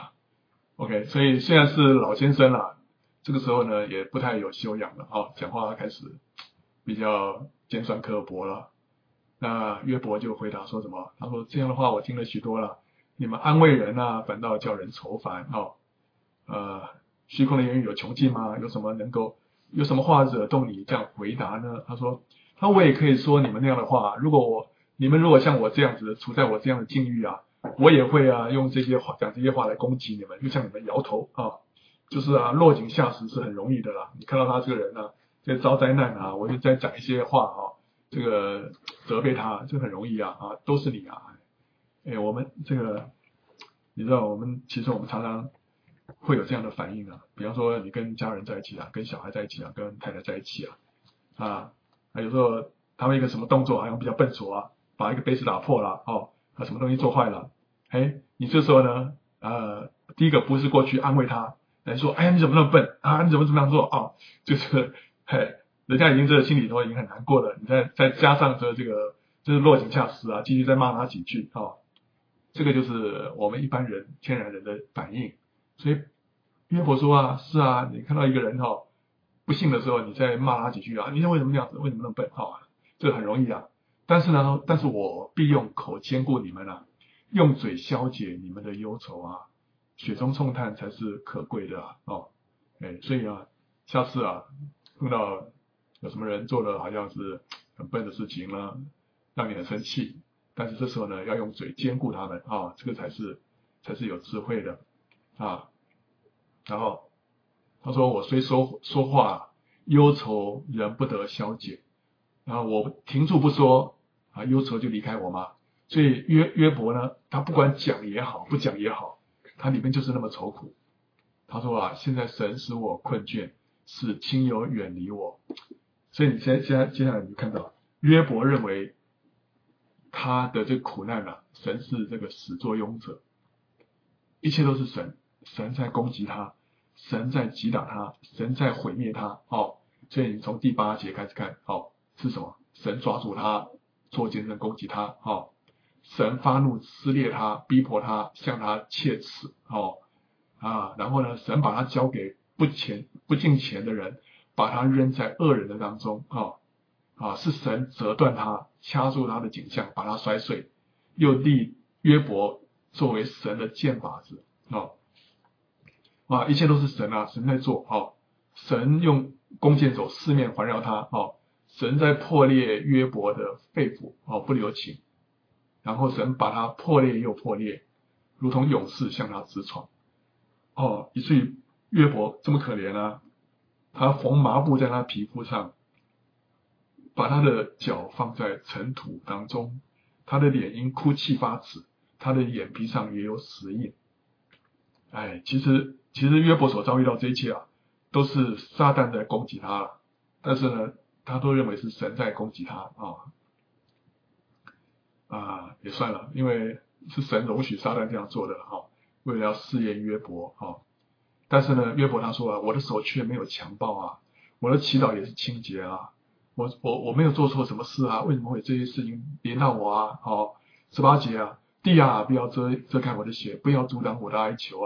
OK， 所以虽然是老先生了，这个时候呢也不太有修养了。讲话开始比较尖酸刻薄了。那约伯就回答说什么？他说这样的话我听了许多了，你们安慰人反倒叫人愁烦。虚空的言语有穷尽吗？有什么话惹动你这样回答呢？他说我也可以说你们那样的话，你们如果像我这样子处在我这样的境遇我也会用这些话讲这些话来攻击你们，就像你们摇头就是落井下石是很容易的啦。你看到他这个人在遭灾难我就在讲一些话这个责备他，这很容易都是你我们这个你知道其实我们常常会有这样的反应比方说你跟家人在一起跟小孩在一起跟太太在一起有时候他们一个什么动作好像比较笨拙把一个杯子打破了什么东西做坏了，你这时候呢第一个不是过去安慰他来说，哎呀你怎么那么笨你怎么这么样做就是人家已经这个心里头已经很难过了，你再加上这个就是落井下石继续再骂他几句这个就是我们一般人天然人的反应。所以约伯说是你看到一个人不幸的时候，你再骂他几句你为什么这样子，为什么那么笨这个很容易但是我必用口坚固你们用嘴消解你们的忧愁雪中送炭才是可贵的所以下次碰到有什么人做了好像是很笨的事情呢，让你很生气，但是这时候呢要用嘴坚固他们这个才是有智慧的然后他说我虽说话，忧愁人不得消解，然后我停住不说忧愁就离开我吗？所以约伯呢，他不管讲也好不讲也好，他里面就是那么愁苦。他说现在神使我困倦，使亲友远离我。所以你接下来你就看到约伯认为他的这个苦难神是这个始作俑者，一切都是神在攻击他，神在击打他，神在毁灭他所以你从第8节开始看是什么？神抓住他做见证攻击他神发怒撕裂他，逼迫他，向他切齿然后呢神把他交给不敬虔的人，把他扔在恶人的当中是神折断他，掐住他的颈项，把他摔碎，又立约伯作为神的箭靶子一切都是神神在做神用弓箭手四面环绕他神在破裂约伯的肺腑不留情，然后神把他破裂又破裂，如同勇士向他直闯以至于约伯这么可怜他缝麻布在他皮肤上，把他的脚放在尘土当中，他的脸因哭泣发紫，他的眼皮上也有死印其实约伯所遭遇到这一切啊，都是撒旦在攻击他了，但是呢，他都认为是神在攻击他也算了，因为是神容许撒旦这样做的为了要试验约伯但是呢，约伯他说我的手却没有强暴我的祈祷也是清洁我没有做错什么事为什么会这些事情临到我18节地不要遮盖我的血，不要阻挡我的哀求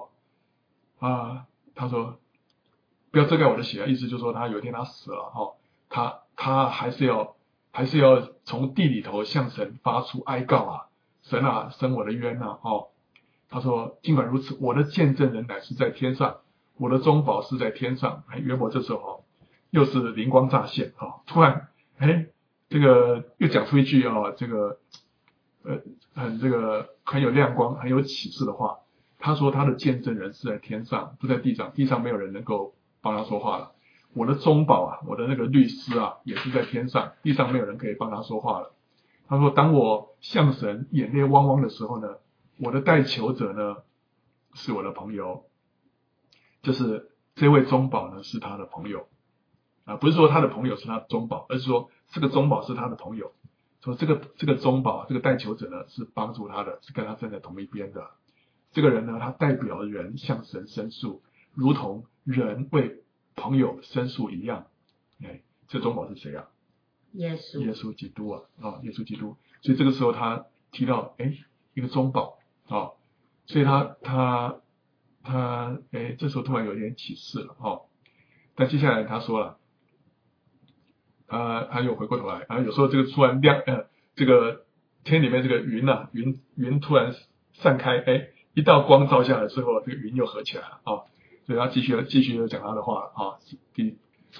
他说不要遮盖我的血意思就是说他有一天他死了他还是要从地里头向神发出哀告神伸我的冤他说尽管如此，我的见证人乃是在天上，我的中保是在天上。约伯这时候又是灵光乍现突然这个又讲出一句很有亮光很有启示的话。他说他的见证人是在天上，不在地上，地上没有人能够帮他说话了。我的中保我的那个律师也是在天上，地上没有人可以帮他说话了。他说当我向神眼泪汪汪的时候呢，我的代求者呢是我的朋友，就是这位中保呢是他的朋友不是说他的朋友是他的中保，而是说这个中保是他的朋友，说这个中保这个代求者呢是帮助他的，是跟他站在同一边的。这个人呢，他代表人向神申诉，如同人为朋友申诉一样。这中保是谁耶稣基督耶稣基督。所以这个时候他提到一个中保所以他这时候突然有点启示了但接下来他说了他又回过头来有时候这个突然亮这个天里面这个云突然散开一道光照下来之后，这个云又合起来了所以他继续讲他的话第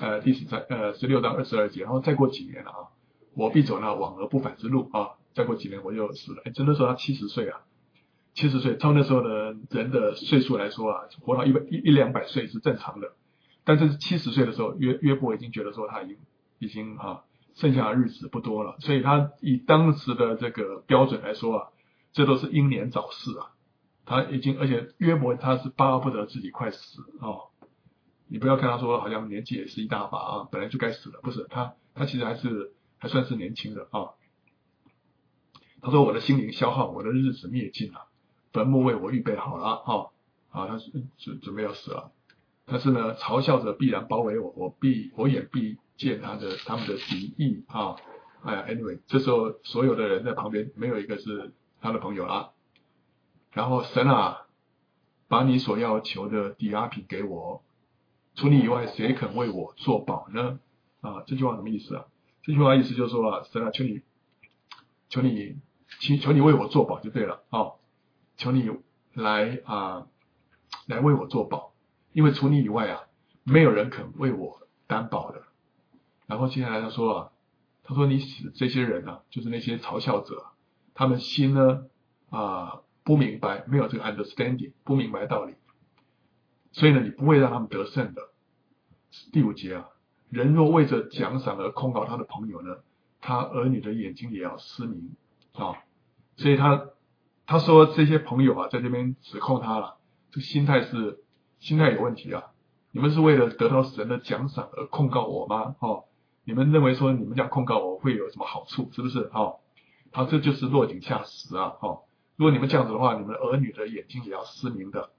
16章22节，然后再过几年了我必走那往而不返之路再过几年我就死了。真的说他70岁70岁，照那时候的人的岁数来说活到100-200岁是正常的。但是70岁的时候，约伯已经觉得说他已经剩下的日子不多了，所以他以当时的这个标准来说这都是英年早逝他已经，而且约伯他是巴不得自己快死你不要看他说好像年纪也是一大把本来就该死了，不是他其实还算是年轻的他说我的心灵消耗，我的日子灭尽了，坟墓为我预备好了他准备要死了。但是呢，嘲笑者必然包围我，我眼必见他们的敌意anyway， 这时候所有的人在旁边没有一个是他的朋友然后神把你所要求的抵押品给我，除你以外谁肯为我作保呢这句话什么意思这句话意思就是说神求你为我作保就对了求你来为我作保，因为除你以外没有人肯为我担保的。然后接下来他说你使这些人就是那些嘲笑者，他们心呢不明白，没有这个 understanding， 不明白道理，所以呢你不会让他们得胜的。第5节人若为着奖赏而控告他的朋友呢，他儿女的眼睛也要失明所以他说这些朋友在这边指控他了，这个心态有问题你们是为了得到神的奖赏而控告我吗你们认为说你们这样控告我会有什么好处，是不是这就是落井下石如果你们这样子的话，你们儿女的眼睛也要失明的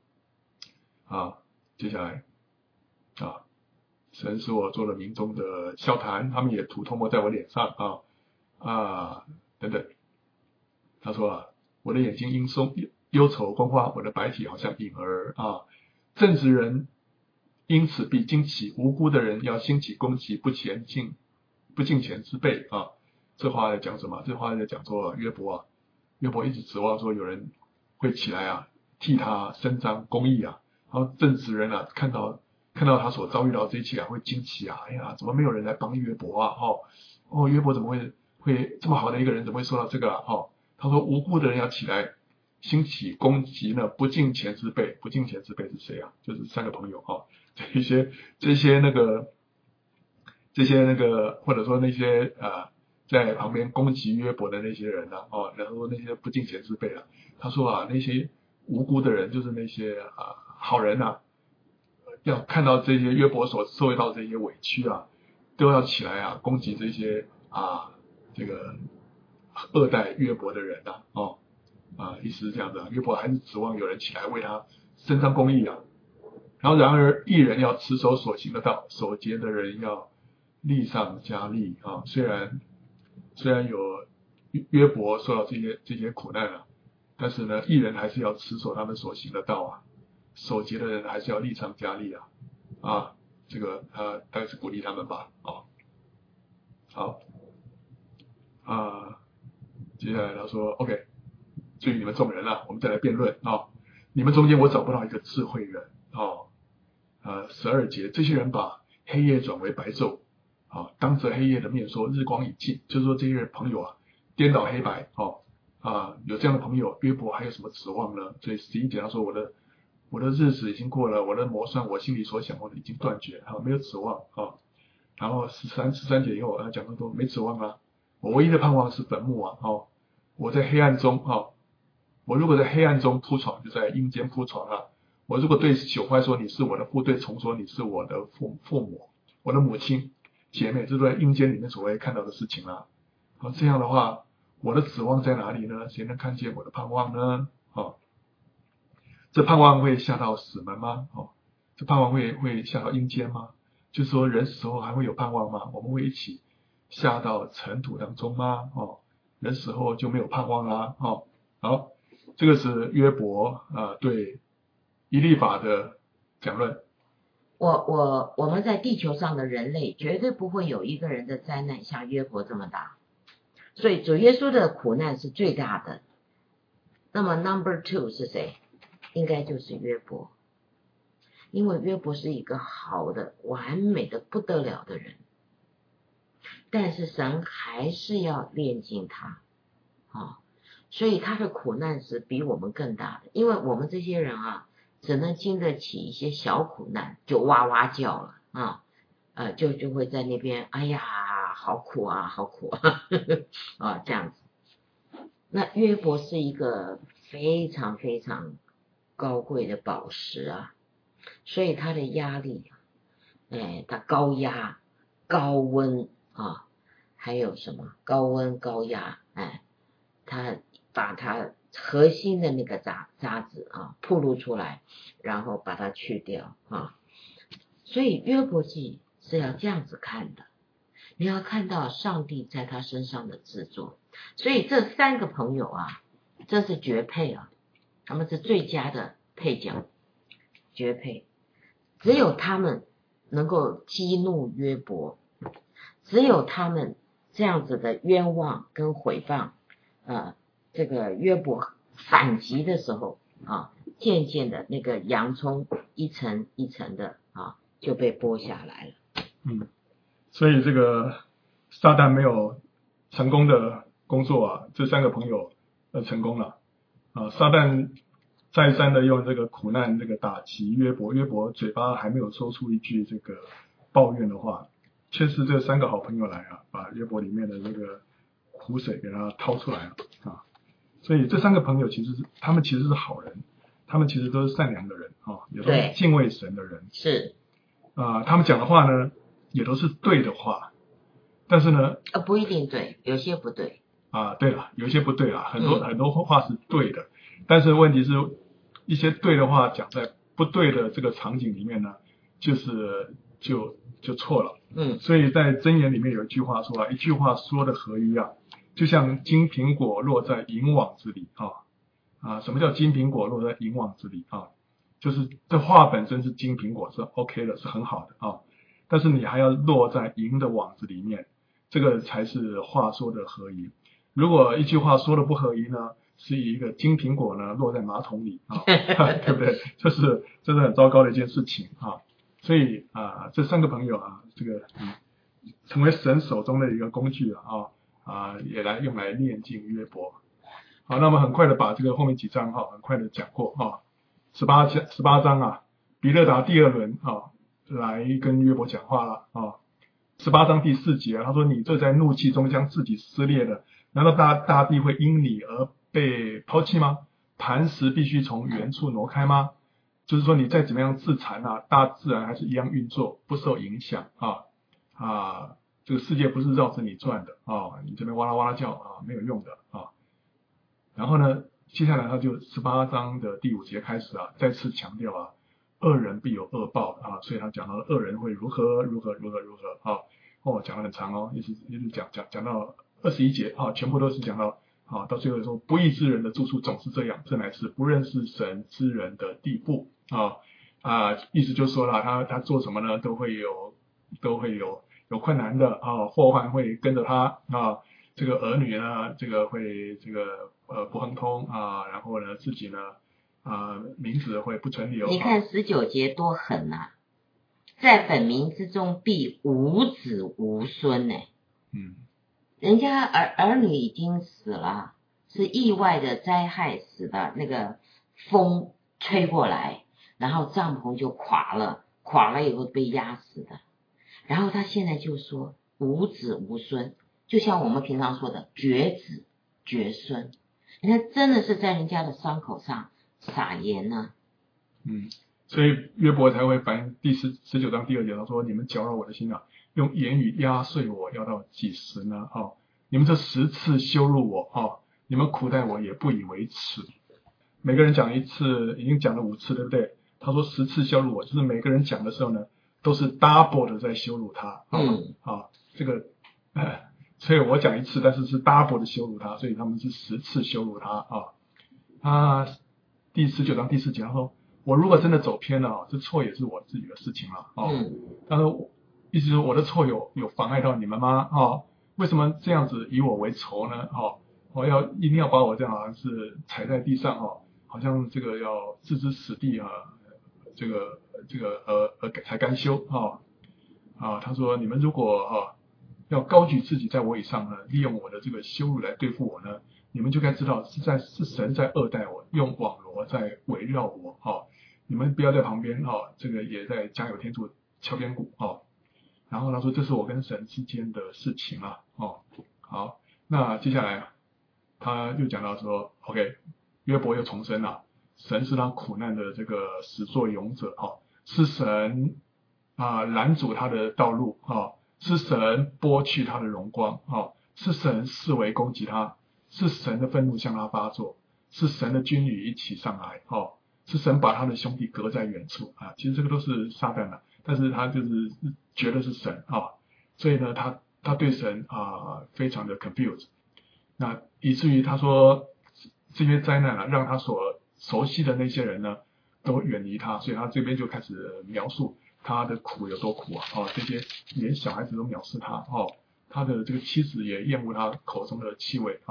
接下来神使我做了民中的笑谈，他们也吐唾沫在我脸上等等。他说我的眼睛因忧愁光花，我的白体好像影儿正直人因此必惊奇，无辜的人要兴起攻击不敬虔之辈这话在讲什么？这话在讲说约伯一直指望说有人会起来替他伸张公义然后正直人看到他所遭遇到这一切会惊奇哎呀，怎么没有人来帮约伯约伯怎么会这么好的一个人，怎么会说到这个他说无辜的人要起来兴起攻击呢不敬虔之辈。不敬虔之辈是谁就是3个朋友这些那个或者说那些在旁边攻击约伯的那些人然后那些不敬虔之辈他说那些无辜的人，就是那些好人啊，要看到这些约伯所受到这些委屈啊，都要起来啊攻击这些这个恶待约伯的人意思是这样的，约伯还是指望有人起来为他伸张公义啊。然后然而义人要持守所行的道，守节的人要力上加力啊。虽然有约伯受到这些苦难啊，但是呢，义人还是要持守他们所行的道啊，守节的人还是要力上加力啊。这个大概是鼓励他们吧好接下来他说 OK， 至于你们众人啊，我们再来辩论你们中间我找不到一个智慧人12节，这些人把黑夜转为白昼当着黑夜的面说日光已尽，就是说这些朋友颠倒黑白有这样的朋友，约伯还有什么指望呢？所以11节他说我的日子已经过了，我的谋算我心里所想的已经断绝没有指望然后13节以后讲到说没指望了，我唯一的盼望是坟墓我在黑暗中我如果在黑暗中铺床，就在阴间铺床我如果对朽坏说你是我的父，对虫说你是我的父母，我的母亲姐妹，这都在阴间里面所谓看到的事情这样的话我的指望在哪里呢？谁能看见我的盼望呢？这盼望会下到死门吗？这盼望会下到阴间吗？就是说人死后还会有盼望吗？我们会一起下到尘土当中吗？人死后就没有盼望啦好，这个是约伯对以利法的讲论。 我们在地球上的人类绝对不会有一个人的灾难像约伯这么大，所以主耶稣的苦难是最大的。那么 number 2是谁？应该就是约伯，因为约伯是一个好的完美的不得了的人，但是神还是要炼净他所以他的苦难是比我们更大的，因为我们这些人只能经得起一些小苦难就哇哇叫了就会在那边哎呀好苦好苦这样子。那约伯是一个非常非常高贵的宝石所以他的压力他高压高温还有什么高温高压他把他核心的那个渣子暴露出来，然后把它去掉所以约伯记是要这样子看的，你要看到上帝在他身上的制作。所以这3个朋友这是绝配他们是最佳的配角，绝配，只有他们能够激怒约伯，只有他们这样子的冤枉跟毁谤这个约伯反击的时候渐渐的那个洋葱一层一层的就被剥下来了所以这个撒旦没有成功的工作这3个朋友成功了撒旦再三的用这个苦难这个打击约伯，约伯嘴巴还没有说出一句这个抱怨的话，却是这3个好朋友来把约伯里面的这个苦水给他掏出来了所以这3个朋友他们其实是好人，他们其实都是善良的人也都是敬畏神的人， 是他们讲的话呢也都是对的话，但是呢不一定对，有些不对对了，有些不对啦，很多话是对的，但是问题是一些对的话讲在不对的这个场景里面呢，就错了所以在箴言里面有一句话说一句话说的合一就像金苹果落在银网子里什么叫金苹果落在银网子里就是这话本身是金苹果是 OK 的，是很好的但是你还要落在银的网子里面，这个才是话说的合一。如果一句话说的不合一呢，是一个金苹果呢落在马桶里对不对？这是很糟糕的一件事情所以这3个朋友这个成为神手中的一个工具也来用来炼净约伯。好，那么很快的把这个后面几章很快的讲过18章比勒达第2轮来跟约伯讲话了18章第4节他说你这在怒气中将自己撕裂的，难道大地会因你而被抛弃吗？ 磐石必须从原处挪开吗？就是说你再怎么样自残啊，大自然还是一样运作，不受影响这个世界不是绕着你转的你这边哇啦哇啦叫没有用的然后呢，接下来他就18章的第5节开始再次强调恶人必有恶报所以他讲到了恶人会如何讲得很长一直讲到21节全部都是讲到到最后说不义之人的住处总是这样，这乃是不认识神之人的地步意思就是说了他做什么呢都会有困难的祸患会跟着他这个儿女呢这个会不亨通然后呢自己呢名字会不存留。 你看19节多狠在本民之中必无子无孙人家儿女已经死了，是意外的灾害死的，那个风吹过来，然后帐篷就垮了以后被压死的。然后他现在就说无子无孙，就像我们平常说的绝子绝孙，你看真的是在人家的伤口上撒盐所以约伯才会反映第19章第2节，他说你们搅扰我的心用言语压碎我，要到几时呢你们这10次羞辱我你们苦待我也不以为耻。每个人讲一次，已经讲了5次，对不对？他说10次羞辱我，就是每个人讲的时候呢都是 double 的在羞辱他这个所以我讲1次，但是是 double 的羞辱他，所以他们是10次羞辱他第19章第4节他说我如果真的走偏了这错也是我自己的事情了他说意思是我的错有妨碍到你们吗为什么这样子以我为仇呢一定要把我这样好像是踩在地上好像这个要置之死地这个才甘休他说你们如果要高举自己在我以上呢，利用我的这个羞辱来对付我呢，你们就该知道是神在恶待我，用网罗在围绕我你们不要在旁边这个也在加油添醋敲边鼓然后他说这是我跟神之间的事情好，那接下来他又讲到说 OK 约伯又重申神是他苦难的这个始作俑者是神拦阻他的道路是神剥去他的荣光是神视为攻击他，是神的愤怒向他发作，是神的军旅一起上来是神把他的兄弟隔在远处其实这个都是撒旦但是他就是觉得是神所以呢他对神非常的 confused， 那以至于他说这些灾难让他所熟悉的那些人呢都远离他，所以他这边就开始描述他的苦有多苦这些连小孩子都藐视他他的这个妻子也厌恶他口中的气味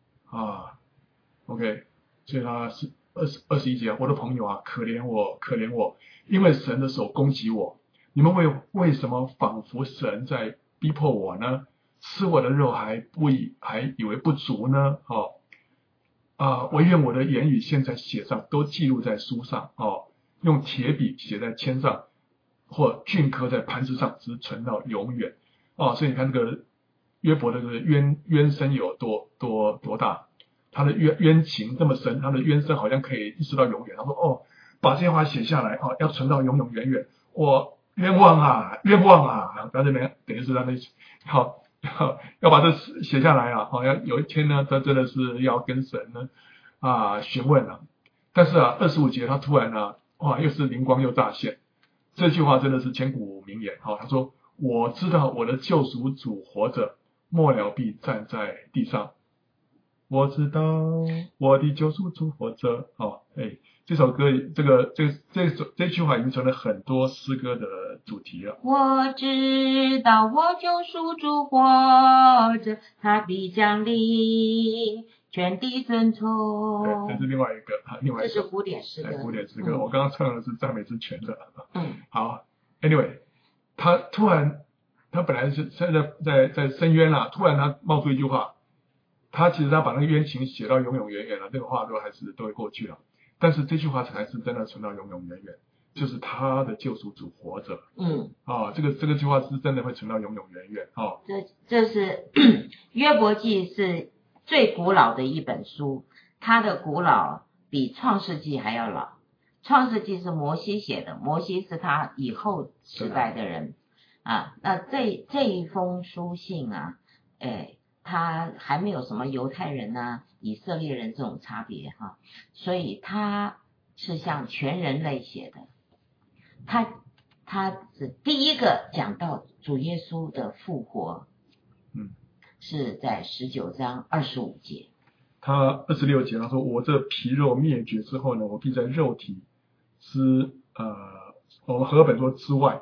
OK， 所以他是21节我的朋友可怜我可怜我，因为神的手攻击我，你们为什么仿佛神在逼迫我呢？吃我的肉还以为不足呢惟愿我的言语现在写上，都记录在书上用铁笔写在铅上，或镌刻在磐石上，直存到永远所以你看这个约伯的这个冤声有多大，他的冤情这么深，他的冤声好像可以一直到永远。他说把这些话写下来要存到永永远远，我冤枉冤枉在这边等于是他的要把这写下来要有一天呢他真的是要跟神呢询问但是25节他突然又是灵光又乍现，这句话真的是千古名言他说我知道我的救赎主活着，末了必站在地上，我知道我的救赎主活着这首歌这句话已经成了很多诗歌的主题了。 我知道我救赎主活着，他必将临全地尊崇。 对，这是另外一个这是古典诗歌。 古典诗歌我刚刚唱的是赞美之泉的好 anyway 他本来是在深渊突然他冒出一句话，他其实他把那个冤情写到永永远远这个话都会过去了，但是这句话才是真的存到永永远远，就是他的救赎主活着这个句话是真的会存到永永远远这是约伯记是最古老的一本书，它的古老比创世纪还要老。创世纪是摩西写的，摩西是他以后时代的人啊。那这一封书信啊，他还没有什么犹太人啊、以色列人这种差别哈，所以他是向全人类写的。他是第一个讲到主耶稣的复活，是在19章25节。 他26节他说：“我这皮肉灭绝之后呢，我必在肉体之我们和合本说之外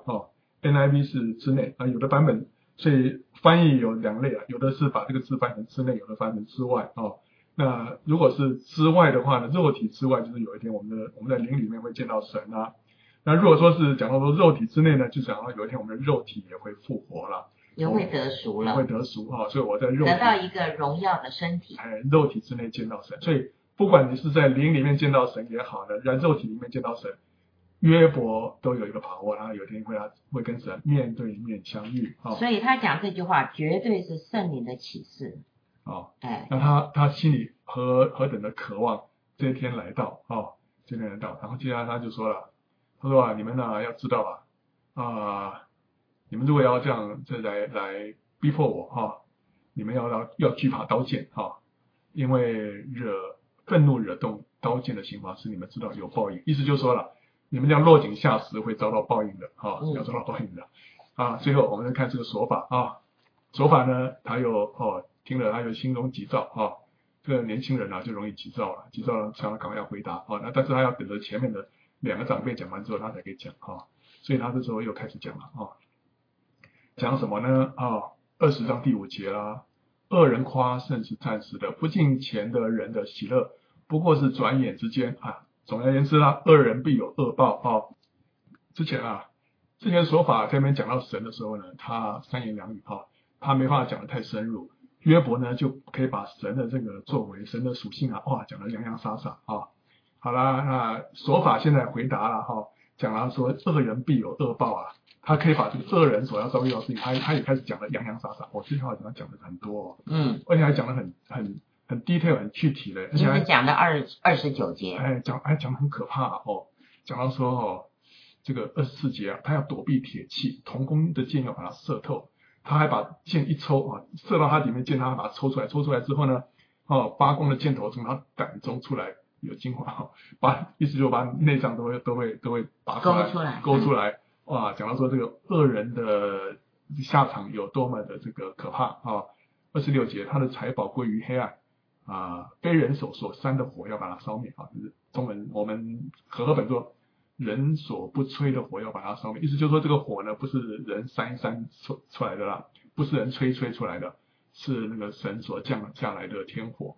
NIV 是之内有的版本，所以翻译有两类有的是把这个字翻成之内，有的翻成之外那如果是之外的话呢，肉体之外就是有一天我们在灵里面会见到神啊。那如果说是讲到说肉体之内呢，就讲到有一天我们的肉体也会复活了， 也会得赎了， 会得赎所以我在肉体得到一个荣耀的身体， 肉体之内见到神。所以不管你是在灵里面见到神也好呢，在肉体里面见到神，约伯都有一个把握，他有一天会跟神面对面相遇所以他讲这句话绝对是圣灵的启示那他心里何等的渴望这一天来到这一天来到。然后接下来他就说了，他说你们呢要知道你们如果要这样来逼迫我你们要惧怕刀剑因为愤怒惹动刀剑的刑罚是你们知道有报应。意思就是说了，你们这样落井下石会遭到报应的要遭到报应的最后我们再看这个说法说法呢，他有听了他有心中急躁这个年轻人就容易急躁了，想要赶快要回答那但是他要等着前面的两个长辈讲完之后他才可以讲所以他这时候又开始讲了讲什么呢20章第5节啦，恶人夸胜是暂时的，不敬虔的人的喜乐不过是转眼之间总而言之恶人必有恶报之前说法在那边讲到神的时候呢，他三言两语他没办法讲得太深入。约伯呢就可以把神的这个作为、神的属性讲得洋洋洒洒好啦，那说法现在回答了讲了说恶人必有恶报他可以把这个恶人所要遭遇到的事情，他也开始讲得洋洋洒洒。这句话讲得很多而且还讲得很 detail 很具体的，而且还讲的29节讲得很可怕讲到说这个24节他要躲避铁器，铜弓的箭要把它射透，他还把箭一抽射到他里面，箭他把它抽出来之后呢八弓的箭头从他胆中出来，有精华意思就把内脏都会拔勾出来讲到说这个恶人的下场有多么的这个可怕26节他的财宝归于黑暗被人手所煽的火要把它烧灭就是中文我们和合本说人所不吹的火要把它烧灭，意思就是说这个火呢不是人煽一煽出来的啦，不是人吹出来的，是那个神所降下来的天火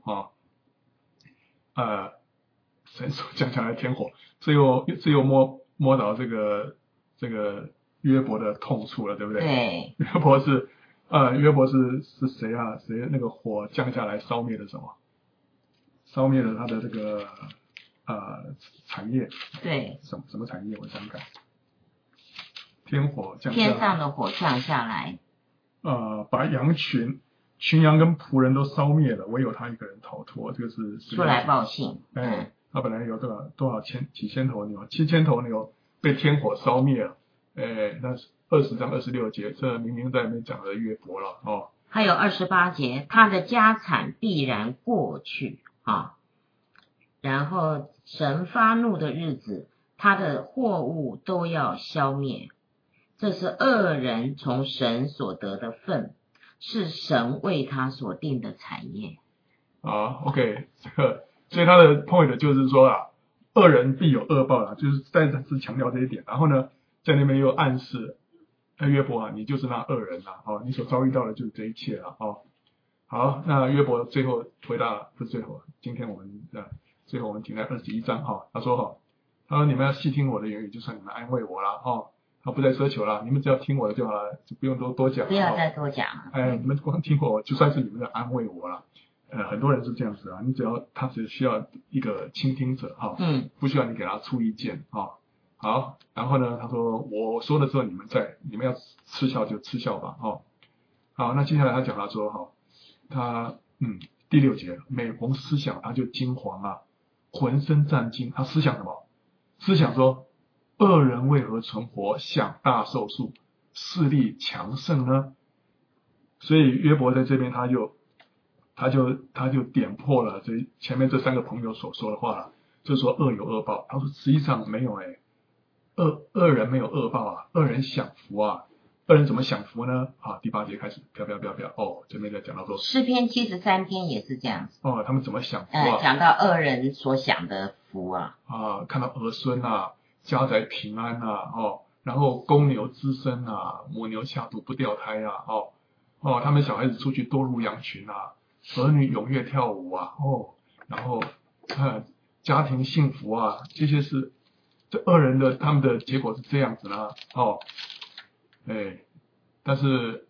神所降下来的天火，这又摸到这个约伯的痛处了，对不对？ 对， 约伯是谁谁那个火降下来烧灭了什么？烧灭了他的这个产业。 对， 什么产业？我想想看，天火降下来， 天上的火降下来， 把群羊跟仆人都烧灭了，唯有他一个人逃脱。这个是出来报信。 他本来有多少几千头牛，7000头牛被天火烧灭了。那20章26节，这明明在那边讲的约伯了还有28节，他的家产必然过去然后神发怒的日子，他的货物都要消灭。这是恶人从神所得的份，是神为他所定的产业。 OK， 所以他的 point 就是说恶人必有恶报就是再次强调这一点。然后呢，在那边又暗示约伯你就是那恶人你所遭遇到的就是这一切好，那约伯最后回答，不是最后，今天我们最后我们停在21章他说你们要细听我的言语，就算你们安慰我啦他不再奢求了，你们只要听我的就好了，就不用多讲， 不要再多讲了。 你们光听我，就算是你们在安慰我了。很多人是这样子他只需要一个倾听者不需要你给他出意见好，然后呢，他说我说了之后，你们要嗤笑就嗤笑吧好，那接下来他讲到说他第6节，每逢思想他就惊惶浑身战惊。他思想什么？思想说，恶人为何存活，享大寿数，势力强盛呢？所以约伯在这边他就点破了这前面这3个朋友所说的话了，就是说恶有恶报。他说实际上没有恶人没有恶报啊，恶人享福啊。恶人怎么享福呢？第8节开始，飘这边在讲到说诗篇73篇也是这样子。 他们怎么享福啊？ 讲到恶人所享的福啊。 看到儿孙啊，家宅平安啊，然后公牛滋生啊，母牛下肚不掉胎啊，他们小孩子出去多入羊群啊，儿女踊跃跳舞啊，然后家庭幸福啊，这些是这恶人的他们的结果是这样子呢，但是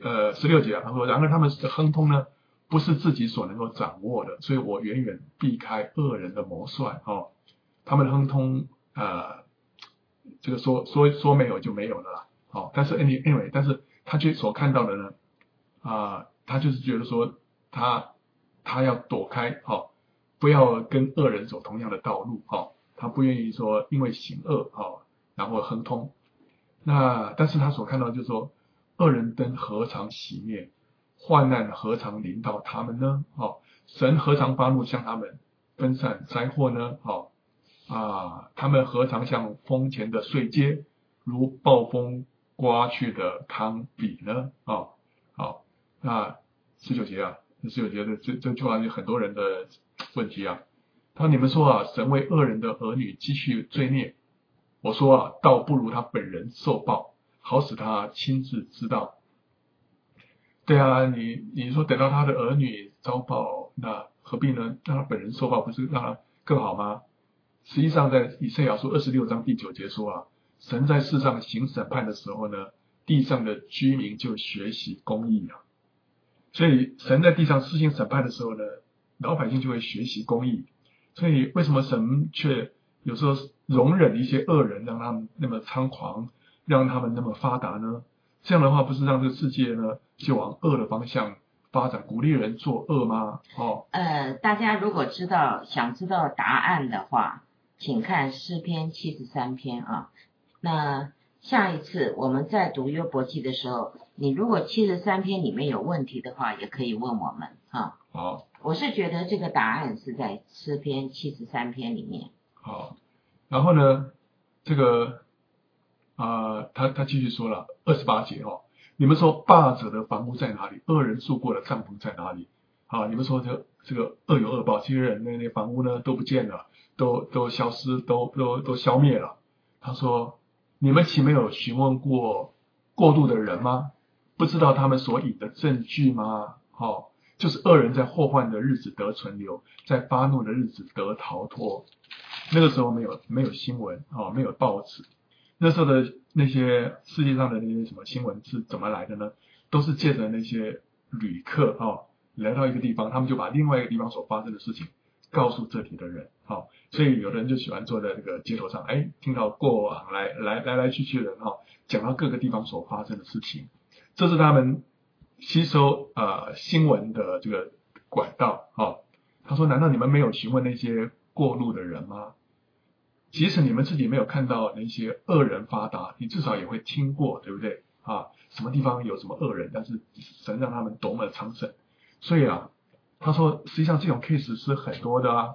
16节他说，然而他们的亨通呢，不是自己所能够掌握的，所以我远远避开恶人的谋算，他们的亨通这个说没有就没有了啦，但是 anyway， 但是他就所看到的呢，他就是觉得说他要躲开，不要跟恶人走同样的道路，他不愿意说因为行恶，然后亨通。那但是他所看到就是说，恶人灯何尝熄灭，患难何尝临到他们呢？神何尝发怒向他们分散灾祸呢？他们何尝像风前的碎秸，如暴风刮去的糠秕呢？那19节的这句话是很多人的问题啊。他说你们说神为恶人的儿女积蓄罪孽，我说倒不如他本人受报，好使他亲自知道。对啊，你说等到他的儿女遭报，那何必呢？让他本人受报，不是让他更好吗？实际上在以赛亚书26章第9节说神在世上行审判的时候呢，地上的居民就学习公义啊。所以神在地上施行审判的时候呢，老百姓就会学习公义。所以为什么神却有时候容忍一些恶人，让他们那么猖狂，让他们那么发达呢？这样的话不是让这个世界呢就往恶的方向发展，鼓励人做恶吗？ 大家如果想知道答案的话，请看诗篇73篇啊。那下一次我们在读约伯记的时候，你如果73篇里面有问题的话，也可以问我们啊。 好， 我是觉得这个答案是在诗篇73篇里面。 好，然后呢，这个他继续说了28节你们说霸者的房屋在哪里？恶人住过的帐篷在哪里？你们说这个恶有恶报，这些人那房屋呢都不见了，都消失，都消灭了。他说，你们岂没有询问过过路的人吗？不知道他们所引的证据吗？就是恶人在祸患的日子得存留，在发怒的日子得逃脱。那个时候没有新闻没有报纸，那时候的那些世界上的那些什么新闻是怎么来的呢？都是借着那些旅客来到一个地方，他们就把另外一个地方所发生的事情告诉这里的人所以有的人就喜欢坐在这个街头上，听到过往来去的人讲到各个地方所发生的事情，这是他们吸收新闻的这个管道他说，难道你们没有询问那些过路的人吗？即使你们自己没有看到那些恶人发达，你至少也会听过，对不对什么地方有什么恶人，但是神让他们多么昌盛。所以他说实际上这种 case 是很多的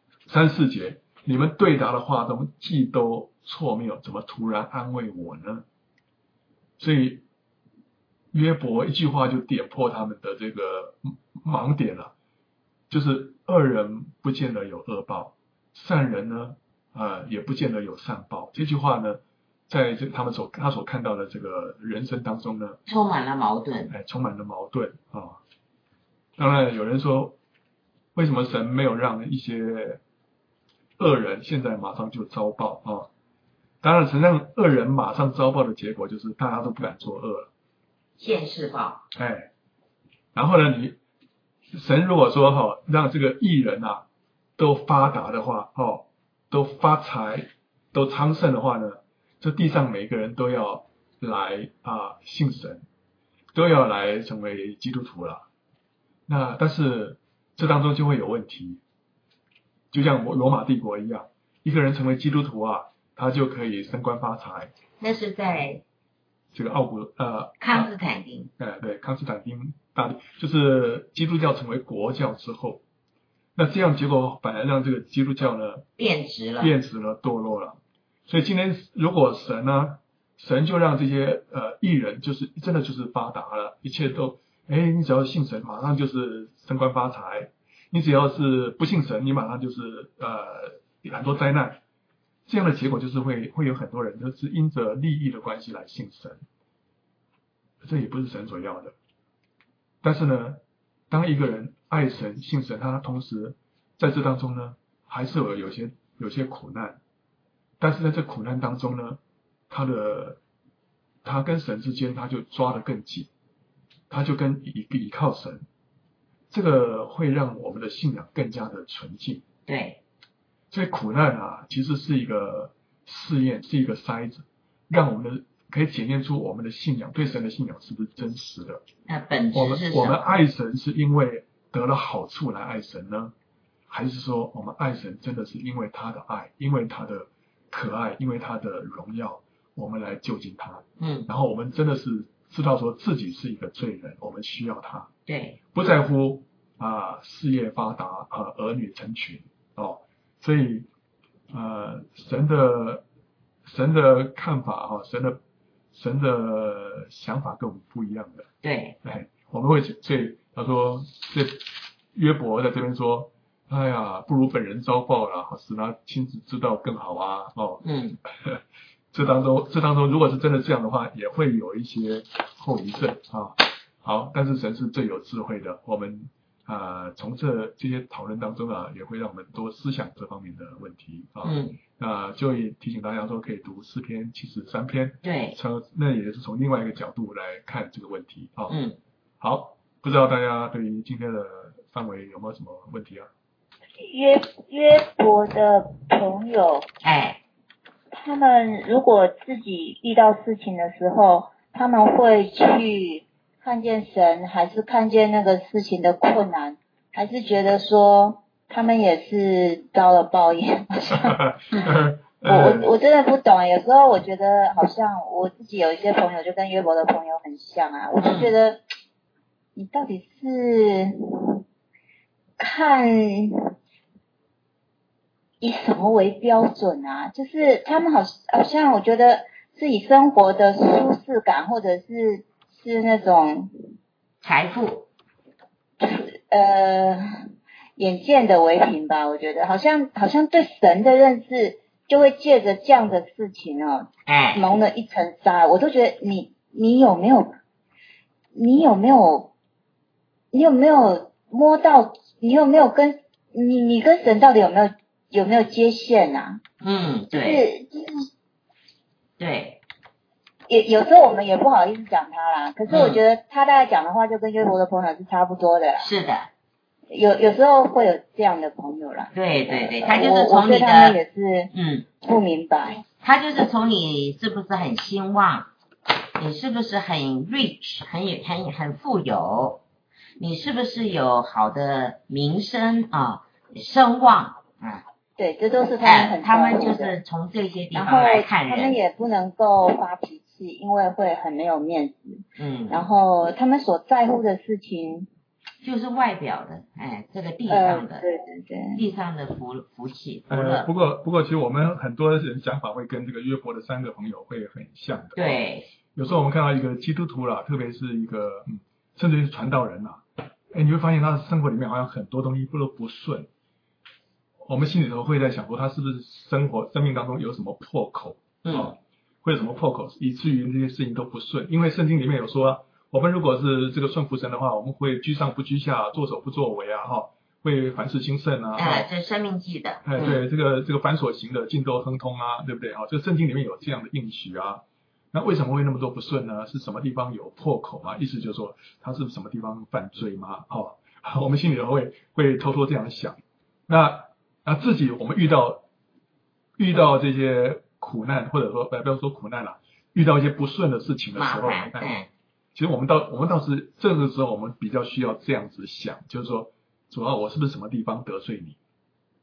3、4节你们对答的话中既都错谬，怎么突然安慰我呢？所以约伯一句话就点破他们的这个盲点了，就是恶人不见得有恶报，善人呢也不见得有善报。这句话呢，在他所看到的这个人生当中呢， 充满了矛盾。 充满了矛盾当然有人说，为什么神没有让一些恶人现在马上就遭报当然神让恶人马上遭报的结果就是大家都不敢作恶了， 现世报。 然后呢，神如果说让这个义人都发达的话都发财都昌盛的话呢，这地上每个人都要来信神，都要来成为基督徒了。那但是这当中就会有问题， 就像罗马帝国一样，一个人成为基督徒啊，他就可以升官发财。 那是在这个康斯坦丁， 对，康斯坦丁大帝，就是基督教成为国教之后，那这样结果反而让这个基督教呢变质了， 堕落了。所以今天如果神就让这些艺人就是真的就是发达了，一切都你只要信神，马上就是升官发财；你只要是不信神，你马上就是很多灾难。这样的结果就是会有很多人就是因着利益的关系来信神，这也不是神所要的。但是呢，当一个人爱神信神，他同时在这当中呢，还是有些苦难。但是在这苦难当中呢，他跟神之间他就抓得更紧，他就跟倚靠神，这个会让我们的信仰更加的纯净。 对， 所以苦难啊，其实是一个试验，是一个筛子，让我们可以检验出我们的信仰，对神的信仰是不是真实的。 那本质是什么？ 我们爱神是因为得了好处来爱神呢，还是说我们爱神真的是因为他的爱，因为他的可爱，因为他的荣耀，我们来就近他。然后我们真的是知道说自己是一个罪人，我们需要他。 对， 不在乎事业发达儿女成群所以神的看法神的想法跟我们不一样的。 对， 我们会所以他说这约伯在这边说，哎呀，不如本人遭报了，使他亲自知道更好啊。这当中如果是真的这样的话，也会有一些后遗症好，但是神是最有智慧的，我们从这些讨论当中也会让我们多思想这方面的问题就提醒大家说，可以读诗篇73篇， 对， 那也是从另外一个角度来看这个问题好，不知道大家对于今天的范围有没有什么问题啊？ 约伯的朋友，他们如果自己遇到事情的时候，他们会去看见神，还是看见那个事情的困难，还是觉得说他们也是遭了报应？我真的不懂，有时候我觉得好像我自己有一些朋友就跟约伯的朋友很像我就觉得你到底是看以什么为标准啊？就是他们好像我觉得是以生活的舒适感，或者是那种财富眼见的为凭吧。我觉得好像对神的认识就会借着这样的事情蒙了一层纱。我都觉得你有没有摸到，你有没有跟你跟神到底有没有接线啊？ 对， 就是对， 有时候我们也不好意思讲他啦，可是我觉得他大概讲的话就跟约伯的朋友是差不多的啦。 是的， 有时候会有这样的朋友啦。 对，他就是从你的， 我对他们也是不明白。 他就是从你是不是很兴旺，你是不是很 rich， 很富有，你是不是有好的名声声望对，这都是他们很他们就是从这些地方来看人。 然后他们也不能够发脾气，因为会很没有面子。然后他们所在乎的事情就是外表的，这个地上的， 对， 地上的福气。 不过其实我们很多人想法会跟这个约伯的3个朋友会很像的。 对， 有时候我们看到一个基督徒啦，特别是一个甚至是传道人你会发现他的生活里面好像很多东西都不顺。我们心里头会在想说，他是不是生命当中有什么破口会有什么破口，以至于这些事情都不顺。因为圣经里面有说我们如果是这个顺服神的话，我们会居上不居下，作首不作为会凡事兴盛这是生命记的。 对，这个凡所行的尽都亨通对不对这个圣经里面有这样的应许那为什么会那么多不顺呢？是什么地方有破口吗？意思就是说他是什么地方犯罪吗？我们心里头会偷偷这样想。那自己我们遇到这些苦难，或者说不要说苦难了，遇到一些不顺的事情的时候，其实我们倒是这个时候我们比较需要这样子想，就是说主要我是不是什么地方得罪你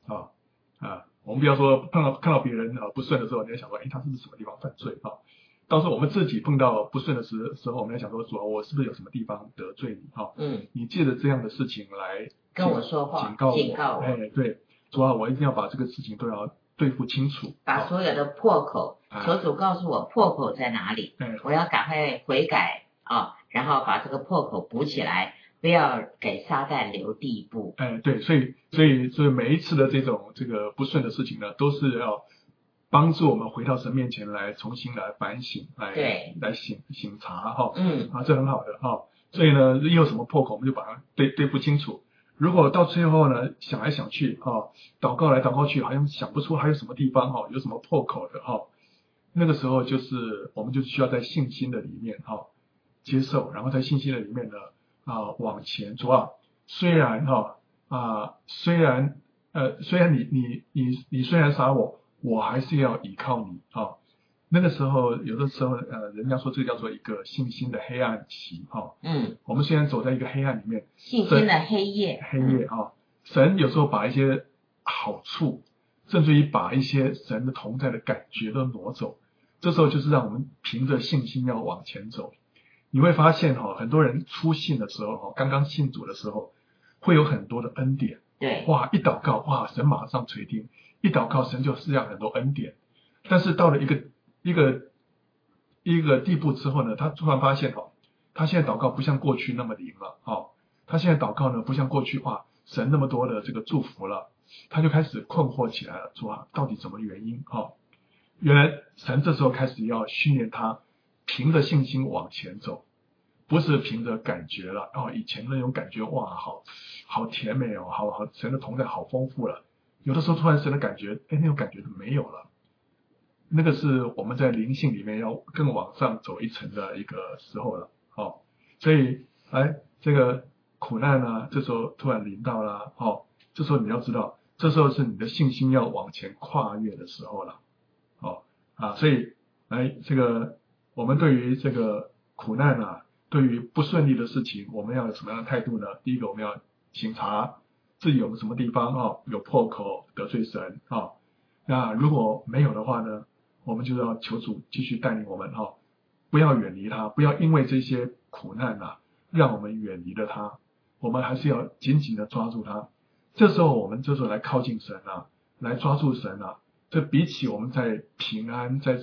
我们不要说看到别人不顺的时候，你要想说，他是不是什么地方犯罪啊？到时候我们自己碰到不顺的时候，我们要想说，主要我是不是有什么地方得罪你啊？你借着这样的事情来跟我说话，警告我。 对，主要我一定要把这个事情都要对付清楚， 把所有的破口，求主告诉我破口在哪里，我要赶快悔改然后把这个破口补起来，不要给撒旦留地步。 对，所以每一次的这个不顺的事情呢，都是要帮助我们回到神面前来重新来反省，来省察这很好的所以呢，有什么破口我们就把它对付清楚。如果到最后呢，想来想去祷告来祷告去，好像想不出还有什么地方有什么破口的那个时候就是我们就需要在信心的里面接受，然后在信心的里面呢往前。主啊，虽然你虽然杀我还是要依靠你那个时候有的时候人家说这叫做一个信心的黑暗期我们虽然走在一个黑暗里面， 信心的黑夜神有时候把一些好处，甚至于把一些神的同在的感觉都挪走，这时候就是让我们凭着信心要往前走。你会发现很多人初信的时候刚刚信主的时候会有很多的恩典， 对， 一祷告神马上垂听，一祷告神就施下很多恩典。但是到了一个地步之后呢，他突然发现他现在祷告不像过去那么灵了他现在祷告呢不像过去神那么多的这个祝福了，他就开始困惑起来了，说到底什么原因原来神这时候开始要训练他凭着信心往前走，不是凭着感觉了以前那种感觉好甜美好神的同在好丰富了，有的时候突然神的感觉那种感觉都没有了。那个是我们在灵性里面要更往上走一层的一个时候了所以这个苦难呢这时候突然临到了这时候你要知道，这时候是你的信心要往前跨越的时候了所以这个我们对于这个苦难对于不顺利的事情，我们要有什么样的态度呢？第一个，我们要省察自己有什么地方有破口得罪神那如果没有的话呢，我们就要求主继续带领我们不要远离他，不要因为这些苦难让我们远离了他，我们还是要紧紧的抓住他。这时候我们这时候来靠近神来抓住神这比起我们在平安在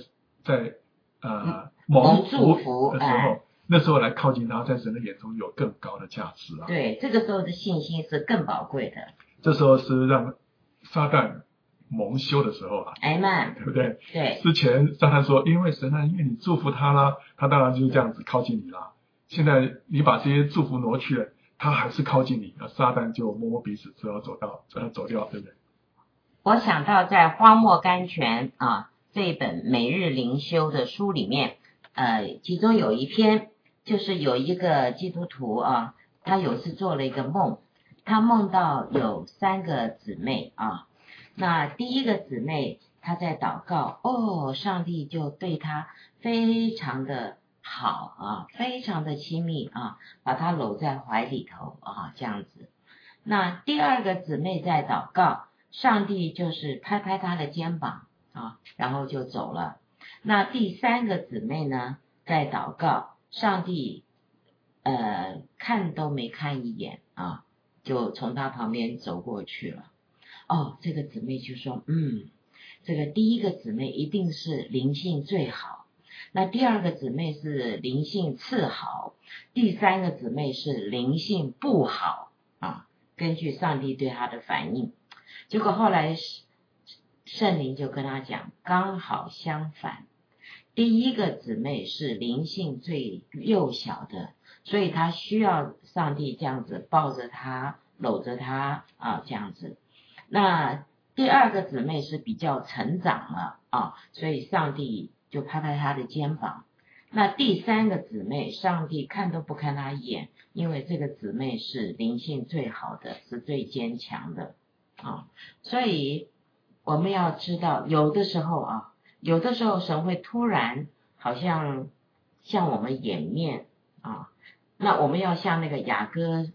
蒙祝福的时候那时候来靠近他，在神的眼中有更高的价值对，这个时候的信心是更宝贵的。 这时候是让撒旦蒙羞的时候 Amen， 对不对？ 对。 之前撒旦说，因为神因为你祝福他啦，他当然就是这样子靠近你啦。现在你把这些祝福挪去了，他还是靠近你，撒旦就摸摸鼻子，只好走掉，对不对？ 我想到在荒漠甘泉这本每日灵修的书里面，其中有一篇就是有一个基督徒他有一次做了一个梦，他梦到有3个姊妹那第一个姊妹她在祷告上帝就对她非常的好非常的亲密把她搂在怀里头这样子。那第二个姊妹在祷告，上帝就是拍拍她的肩膀然后就走了。那第3个姊妹呢在祷告，上帝看都没看一眼就从她旁边走过去了。这个姊妹就说这个第一个姊妹一定是灵性最好，那第二个姊妹是灵性次好，第3个姊妹是灵性不好根据上帝对她的反应。结果后来圣灵就跟她讲，刚好相反，第一个姊妹是灵性最幼小的，所以她需要上帝这样子抱着她搂着她这样子。那第二个姊妹是比较成长了所以上帝就拍拍她的肩膀。那第3个姊妹上帝看都不看她一眼，因为这个姊妹是灵性最好的，是最坚强的所以我们要知道有的时候神会突然好像向我们掩面那我们要像那个雅歌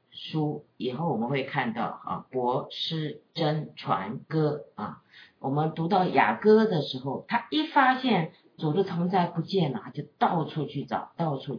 书，以后我们会看到帛、诗、箴、传、歌我们读到雅歌的时候，他一发现主的同在不见了，就到处去找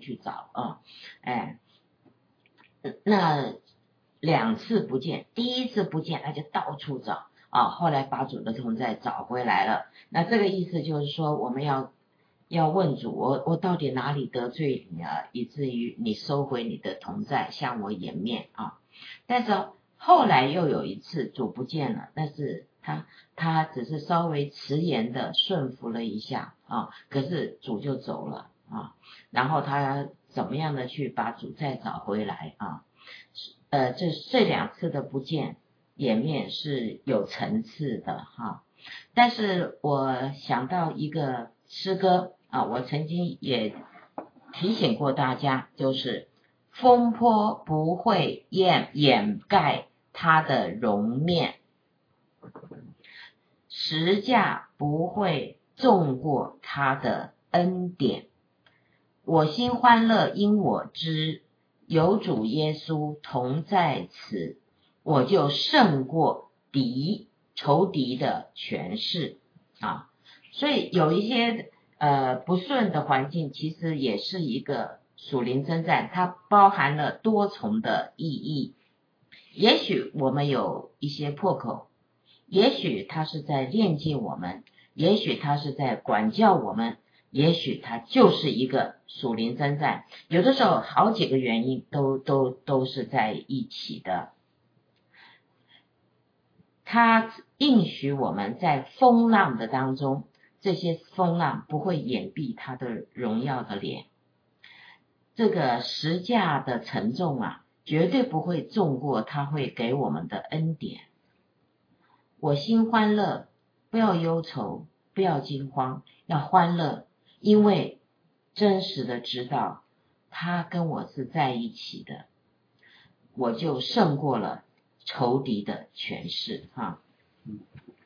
那2次不见，第一次不见他就到处找后来把主的同在找回来了。那这个意思就是说，我们要问主，我到底哪里得罪你以至于你收回你的同在，向我掩面但是后来又有一次主不见了，但是他只是稍微迟延的顺服了一下可是主就走了然后他怎么样的去把主再找回来这2次的不见掩面是有层次的但是我想到一个诗歌我曾经也提醒过大家，就是风波不会掩盖它的容面，十架不会纵过他的恩典。我心欢乐因我知有主耶稣同在此，我就胜过仇敌的权势所以有一些不顺的环境，其实也是一个属灵征战，它包含了多重的意义。也许我们有一些破口，也许它是在炼净我们，也许它是在管教我们，也许它就是一个属灵征战。有的时候好几个原因都是在一起的。它应许我们在风浪的当中，这些风浪不会掩蔽他的荣耀的脸。这个十架的沉重绝对不会重过他会给我们的恩典。我心欢乐，不要忧愁，不要惊慌，要欢乐，因为真实的知道他跟我是在一起的，我就胜过了仇敌的权势